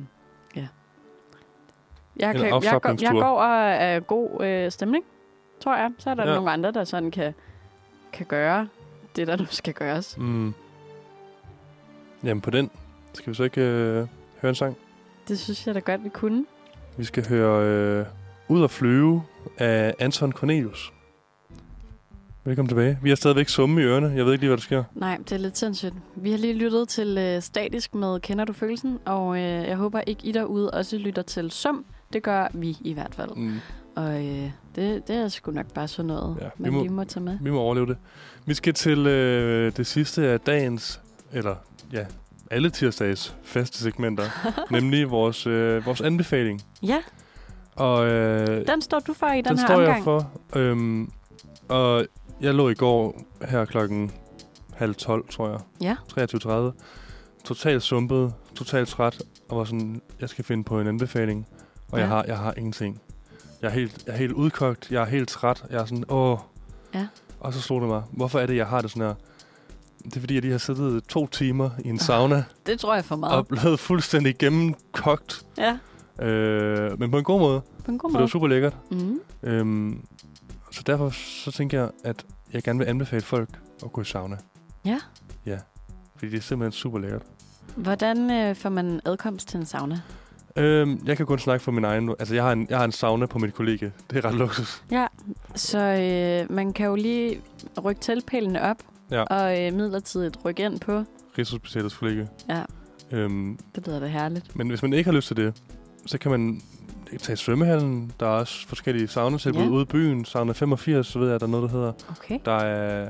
Jeg går og er god stemning, tror jeg. Så er der nogle andre, der sådan kan gøre det, der nu skal gøres. Jamen på den skal vi så ikke høre en sang? Det synes jeg da godt, vi kunne. Vi skal høre Ud at flyve af Anton Cornelius. Velkommen tilbage. Vi har stadigvæk summe i ørerne. Jeg ved ikke lige, hvad der sker. Nej, det er lidt sindssygt. Vi har lige lyttet til Statisk med Kender du følelsen? Og jeg håber ikke, I derude også lytter til sum. Det gør vi i hvert fald. Og det er sgu nok bare sådan noget, man lige må tage med. Vi må overleve det. Vi skal til det sidste af dagens, eller alle tirsdags faste segmenter, nemlig vores anbefaling. Ja. Og, den står du for i den her omgang. Den står jeg for. Og jeg lå i går her klokken 11:30, tror jeg. Ja. 23:30. Totalt sumpet, totalt træt, og var sådan, jeg skal finde på en anbefaling. Og jeg har ingenting. Jeg er helt udkogt, jeg er helt træt, jeg er sådan, Ja. Og så slog det mig, hvorfor er det, jeg har det sådan her? Det er fordi, jeg lige har siddet 2 timer i en sauna. Det tror jeg for meget. Og blevet fuldstændig gennemkogt. Ja. Men på en god måde. På en god måde. Det var super lækkert. Så derfor så tænker jeg, at jeg gerne vil anbefale folk at gå i sauna. Ja? Ja. Fordi det er simpelthen super lækkert. Hvordan får man adkomst til en sauna? Jeg kan kun snakke for min egen... Altså, jeg har en sauna på mit kollegie. Det er ret luksus. Ja, så man kan jo lige rykke teltpælene op, og midlertidigt rykke ind på... Rigshospitalets kollegie. Ja, det lyder da herligt. Men hvis man ikke har lyst til det, så kan man tage svømmehallen. Der er også forskellige saunatilbud ude i byen. Sauna 85, så ved jeg, der er noget, der hedder. Okay. Der er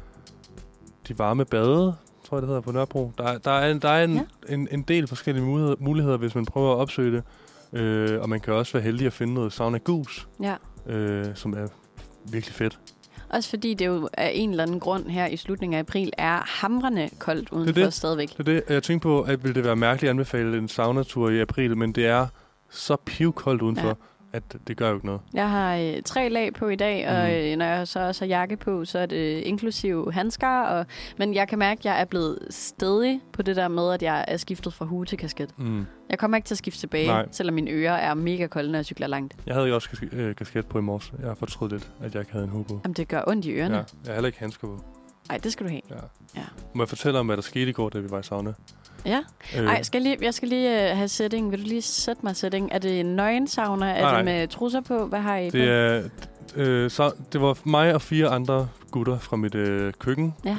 de varme bade, tror jeg, det hedder på Nørrebro. Der er en del forskellige muligheder, hvis man prøver at opsøge det. Og man kan også være heldig at finde noget sauna gus, som er virkelig fedt. Også fordi det jo af en eller anden grund her i slutningen af april er hamrende koldt udenfor stadigvæk. Det er det. Jeg tænkte på, at ville det være mærkeligt at anbefale en saunatur i april, men det er så pivkoldt udenfor, at det gør jo ikke noget. Jeg har 3 lag på i dag, og når jeg så også har jakke på, så er det inklusive handsker. Men jeg kan mærke, at jeg er blevet stædig på det der med, at jeg er skiftet fra hue til kasket. Jeg kommer ikke til at skifte tilbage, selvom mine ører er mega kolde, når jeg cykler langt. Jeg havde jo også kasket på i morges. Jeg har fortrudt lidt, at jeg ikke havde en hue på. Jamen, det gør ondt i ørerne. Ja, jeg har heller ikke handsker på. Nej, det skal du have. Ja. Må jeg fortælle om, hvad der skete i går, da vi var i sauna? Ja. Jeg skal lige have setting. Vil du lige sætte mig setting? Er det en nøgensauna? Er det med trusser på? Hvad har I på? Det var mig og 4 andre gutter fra mit køkken. Ja.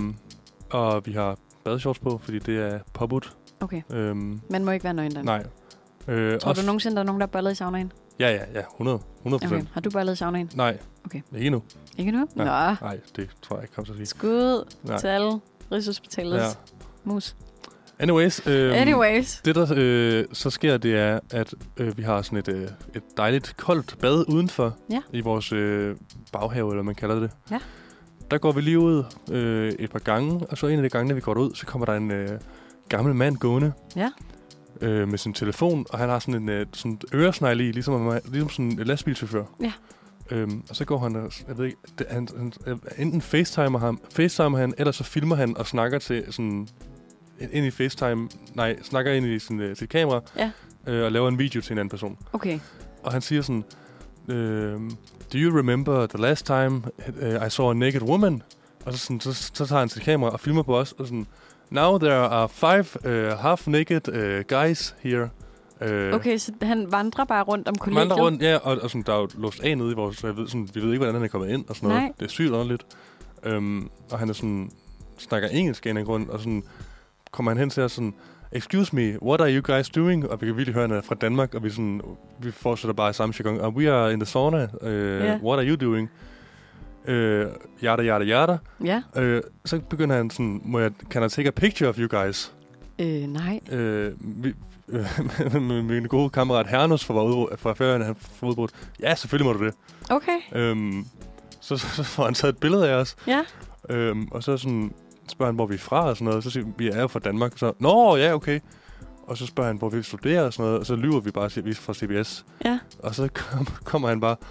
Og vi har badeshorts på, fordi det er påbudt. Okay. Man må ikke være nøgen der. Nej. Tror du nogensinde, der er nogen, der har bollet i saunaen? Ja. 100%. Okay. Har du bollet i saunaen? Nej. Okay. Ikke endnu. Ikke nu? Ja. Nej, det tror jeg ikke kommer til at sige. Skud til alle Rigshospitalets mus. Anyways. Det, der så sker, det er, at vi har sådan et dejligt koldt bad udenfor i vores baghave, eller man kalder det. Ja. Der går vi lige ud et par gange, og så en af de gange, vi går ud, så kommer der en gammel mand gående med sin telefon, og han har sådan en sådan øresnegl i, ligesom sådan en lastbilchauffør. Ja. Og så går han, jeg ved ikke, han enten facetimer han, eller så filmer han og snakker til sådan... ind i FaceTime, snakker ind i sit kamera, og laver en video til en anden person. Okay. Og han siger sådan, do you remember the last time I saw a naked woman? Og så tager han sit kamera og filmer på os, og sådan, now there are 5 half-naked guys here. Okay, så han vandrer bare rundt om kollegiet? Vandrer rundt, ja, og sådan, der er jo låst af nede i vores, så vi ved ikke, hvordan han er kommet ind, og sådan noget. Det er sygt underligt. Og han er sådan, snakker engelsk af en grund, og sådan, kommer han hen til os sådan, excuse me, what are you guys doing? Og vi kan virkelig høre, at han er fra Danmark, og vi fortsætter bare i samme jargon. We are in the sauna. What are you doing? Yada, yada, yada. Ja. Så begynder han sådan, can I take a picture of you guys? Nej. Min gode kammerat Hernos fra Færøerne, han får udbrudt. Ja, selvfølgelig må du det. Okay. Så får han taget et billede af os. Ja. Og så sådan spørger han, hvor vi er fra og sådan noget. Så siger vi er jo fra Danmark. Så, nå, ja, okay. Og så spørger han, hvor vi studerer og sådan noget. Og så lyver vi bare, at vi er fra CBS. Ja. Og så kommer han bare,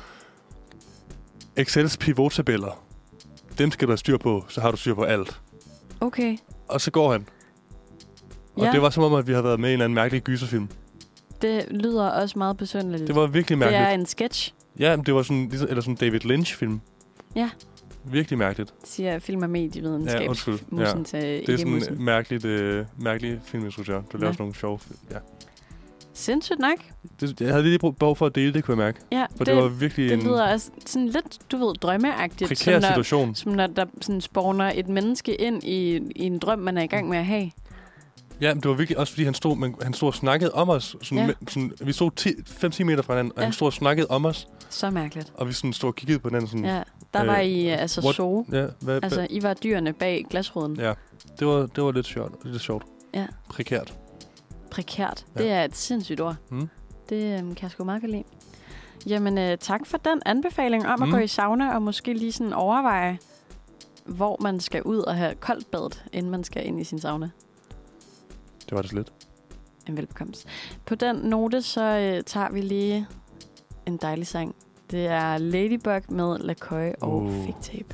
Excels pivottabeller. Dem skal du have styr på, så har du styr på alt. Okay. Og så går han. Og det var som om, at vi havde været med i en eller anden mærkelig gyserfilm. Det lyder også meget besynderligt. Det var virkelig mærkeligt. Det er en sketch. Ja, det var sådan en David Lynch-film. Ja. Virkelig mærkeligt. Siger film- og medievidenskab. Ja, undskyld. Musen til det er sådan en mærkelig filminstruktør. Du laver sådan nogle sjove film. Ja. Sindssygt nok. Jeg havde lige behov for at dele det, kunne jeg mærke. Ja, for det var virkelig det lyder også sådan lidt, du ved, drømmeagtigt. Prekær situation. Som når der sådan spawner et menneske ind i en drøm, man er i gang med at have. Ja, men det var virkelig også, fordi han stod og snakkede om os. Sådan, vi stod 5-10 meter fra hinanden, og han stod og snakkede om os. Så mærkeligt. Og vi sådan stod og kiggede på hinanden. Sådan, ja, der var I zoo. Ja, altså, I var dyrene bag glasruden. Ja, det var lidt sjovt. Ja. Prekært. Prekært. Ja. Det er et sindssygt ord. Det kan jeg sgu meget godt lide. Jamen, tak for den anbefaling om at gå i sauna, og måske lige sådan overveje, hvor man skal ud og have koldt badet, inden man skal ind i sin sauna. Det var det slet. En velbekommelse. På den note, så tager vi lige en dejlig sang. Det er Ladybug med Lacoy og Fake Tape.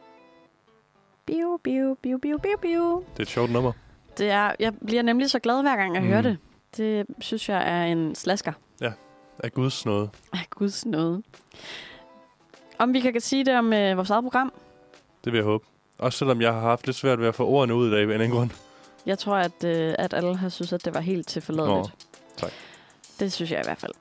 Biu, biu, biu, biu, biu, biu. Det er et sjovt nummer. Det er, jeg bliver nemlig så glad hver gang, jeg hører det. Det synes jeg er en slasker. Ja, af Guds nåde. Af Guds nåde. Om vi kan sige det om vores eget program? Det vil jeg håbe. Også selvom jeg har haft lidt svært ved at få ordene ud i dag ved en grund. Jeg tror, at alle har synes, at det var helt tilforladeligt. Tak. Det synes jeg i hvert fald.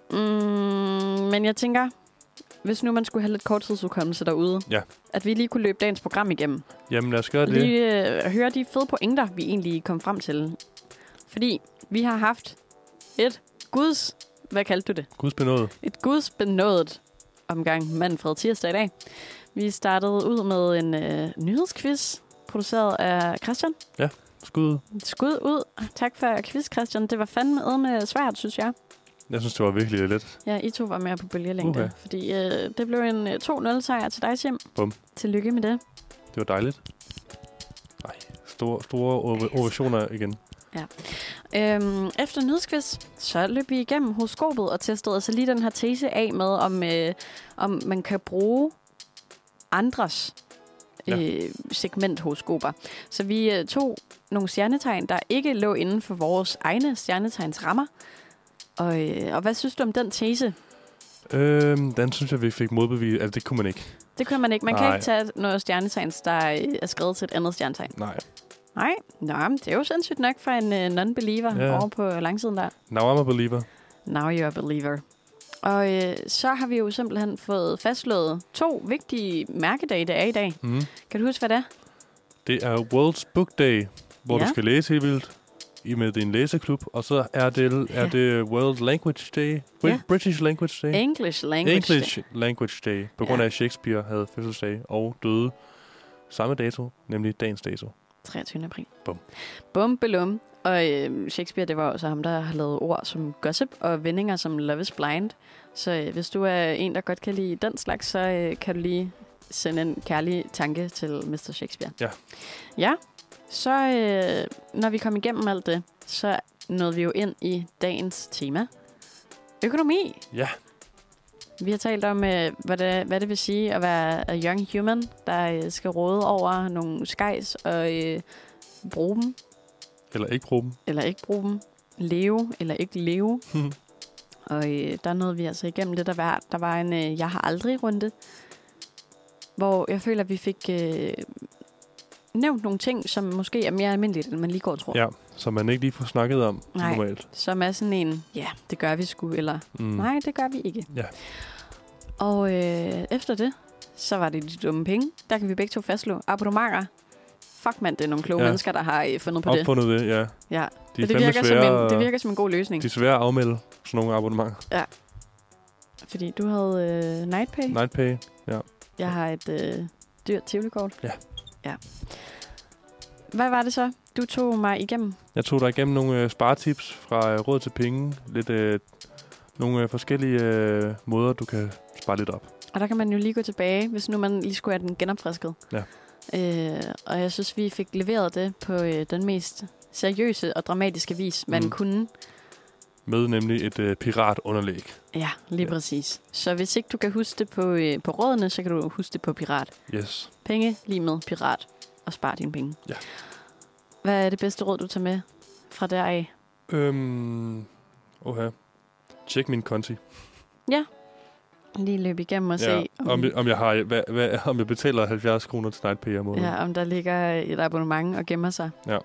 Men jeg tænker, hvis nu man skulle have lidt korttidsudkommelse derude, at vi lige kunne løbe dagens program igennem. Jamen lad os gøre det. Lige høre de fede pointer, vi egentlig kom frem til. Fordi vi har haft et hvad kaldte du det? Gudsbenådet. Et gudsbenådet omgang Manfred tirsdag i dag. Vi startede ud med en nyhedsquiz, produceret af Christian. Ja, skud ud. Tak for quiz, Christian. Det var fandme svært, synes jeg. Jeg synes, det var virkelig let. Ja, I to var mere på bølgelængde. Fordi det blev en 2-0-sejr til dig, Tim. Bum. Tillykke med det. Det var dejligt. Ej, store ovationer igen. Ja. Efter nyhedsquiz, så løb vi igennem horoskopet og testede altså lige den her tese af med, om man kan bruge andres segmenthoroskoper. Så vi tog nogle stjernetegn, der ikke lå inden for vores egne stjernetegns rammer. Og hvad synes du om den tese? Den synes jeg, vi fik modbevist. Altså, det kunne man ikke. Det kunne man ikke. Man kan ikke tage noget stjernetegns, der er skrevet til et andet stjernetegn. Nej, det er jo sindssygt nok for en non-believer over på langsiden der. Now I'm a believer. Now you're a believer. Og så har vi jo simpelthen fået fastslået 2 vigtige mærkedage, der er i dag. Kan du huske, hvad det er? Det er World's Book Day, hvor du skal læse helt vildt med din læseklub. Og så er det World Language Day. British Language Day. English Language Day. På grund af, at Shakespeare havde fødselsdag og døde samme dato, nemlig dagens dato. 23. april. Bum. Bum, belum. Og Shakespeare, det var også ham, der har lavet ord som gossip og vendinger som Love is Blind. Så hvis du er en, der godt kan lide den slags, så kan du lige sende en kærlig tanke til Mr. Shakespeare. Ja, så når vi kom igennem alt det, så nåede vi jo ind i dagens tema. Økonomi. Ja. Vi har talt om, hvad det vil sige at være a young human, der skal råde over nogle skejs og bruge dem. Eller ikke bruge dem. Leve eller ikke leve. Og der nåede vi altså igennem lidt af hvert. Der var en jeg har aldrig runde, hvor jeg føler, at vi fik nævnt nogle ting, som måske er mere almindeligt, end man lige går og tror. Ja, som man ikke lige får snakket om normalt. Som er sådan en, det gør vi sgu, eller nej, det gør vi ikke. Ja. Og efter det, så var det de dumme penge. Der kan vi begge to fastslå. Abonnementer. fuck mand, det er nogle kloge mennesker, der har fundet på det. Opfundet det, ja. Ja, det virker som en god løsning. De er svære at afmelde sådan nogle abonnementer. Ja. Fordi du havde Nightpay. Nightpay, ja. Jeg har et dyrt Tivoli-kort. Ja. Hvad var det så, du tog mig igennem? Jeg tog dig igennem nogle sparetips fra råd til penge. Lidt nogle forskellige måder, du kan spare lidt op. Og der kan man jo lige gå tilbage, hvis nu man lige skulle have den genopfrisket. Ja. Og jeg synes, vi fik leveret det på den mest seriøse og dramatiske vis, man kunne. Med nemlig et piratunderlæg. Ja, lige præcis. Så hvis ikke du kan huske det på rådene, så kan du huske det på pirat. Yes. Penge lige med pirat, og spar dine penge. Ja. Hvad er det bedste råd, du tager med fra deraf? Tjek min konti. Ja. Lige løb igennem og se. Om jeg betaler 70 kroner til Nightpay om måneden. Ja, om der ligger et abonnement og gemmer sig. Ja.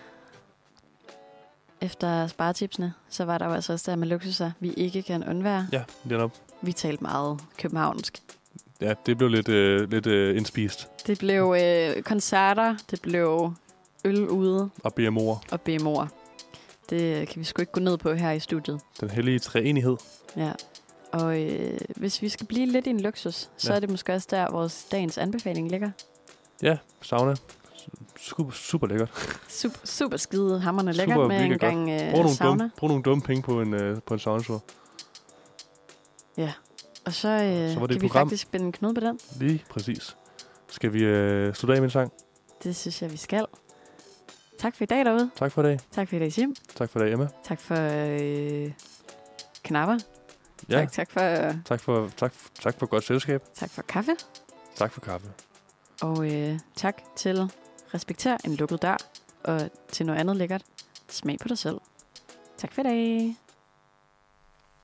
Efter sparetipsene, så var der jo altså også der med luksuser, vi ikke kan undvære. Ja, netop. Vi talte meget københavnsk. Ja, det blev lidt indspist. Det blev koncerter, det blev øl ude. Og BMO'er. Det kan vi sgu ikke gå ned på her i studiet. Den hellige treenighed. Ja. Og hvis vi skal blive lidt i en luksus, så er det måske også der, vores dagens anbefaling ligger. Ja, sauna. Super lækkert. Super skide hamrende lækkert med en gang sauna. Brug nogle dumme penge på en saunatur. Ja, og så kan vi faktisk spænde en knude på den. Lige præcis. Skal vi slutte af med en sang? Det synes jeg, vi skal. Tak for i dag derude. Tak for i dag. Tak for i dag, Sim. Tak for i dag, Emma. Tak for knapper. Ja. Tak for godt selskab. Tak for kaffe. Tak for kaffe. Og tak til respekter en lukket dør, og til noget andet lækkert. Smag på dig selv. Tak for i dag.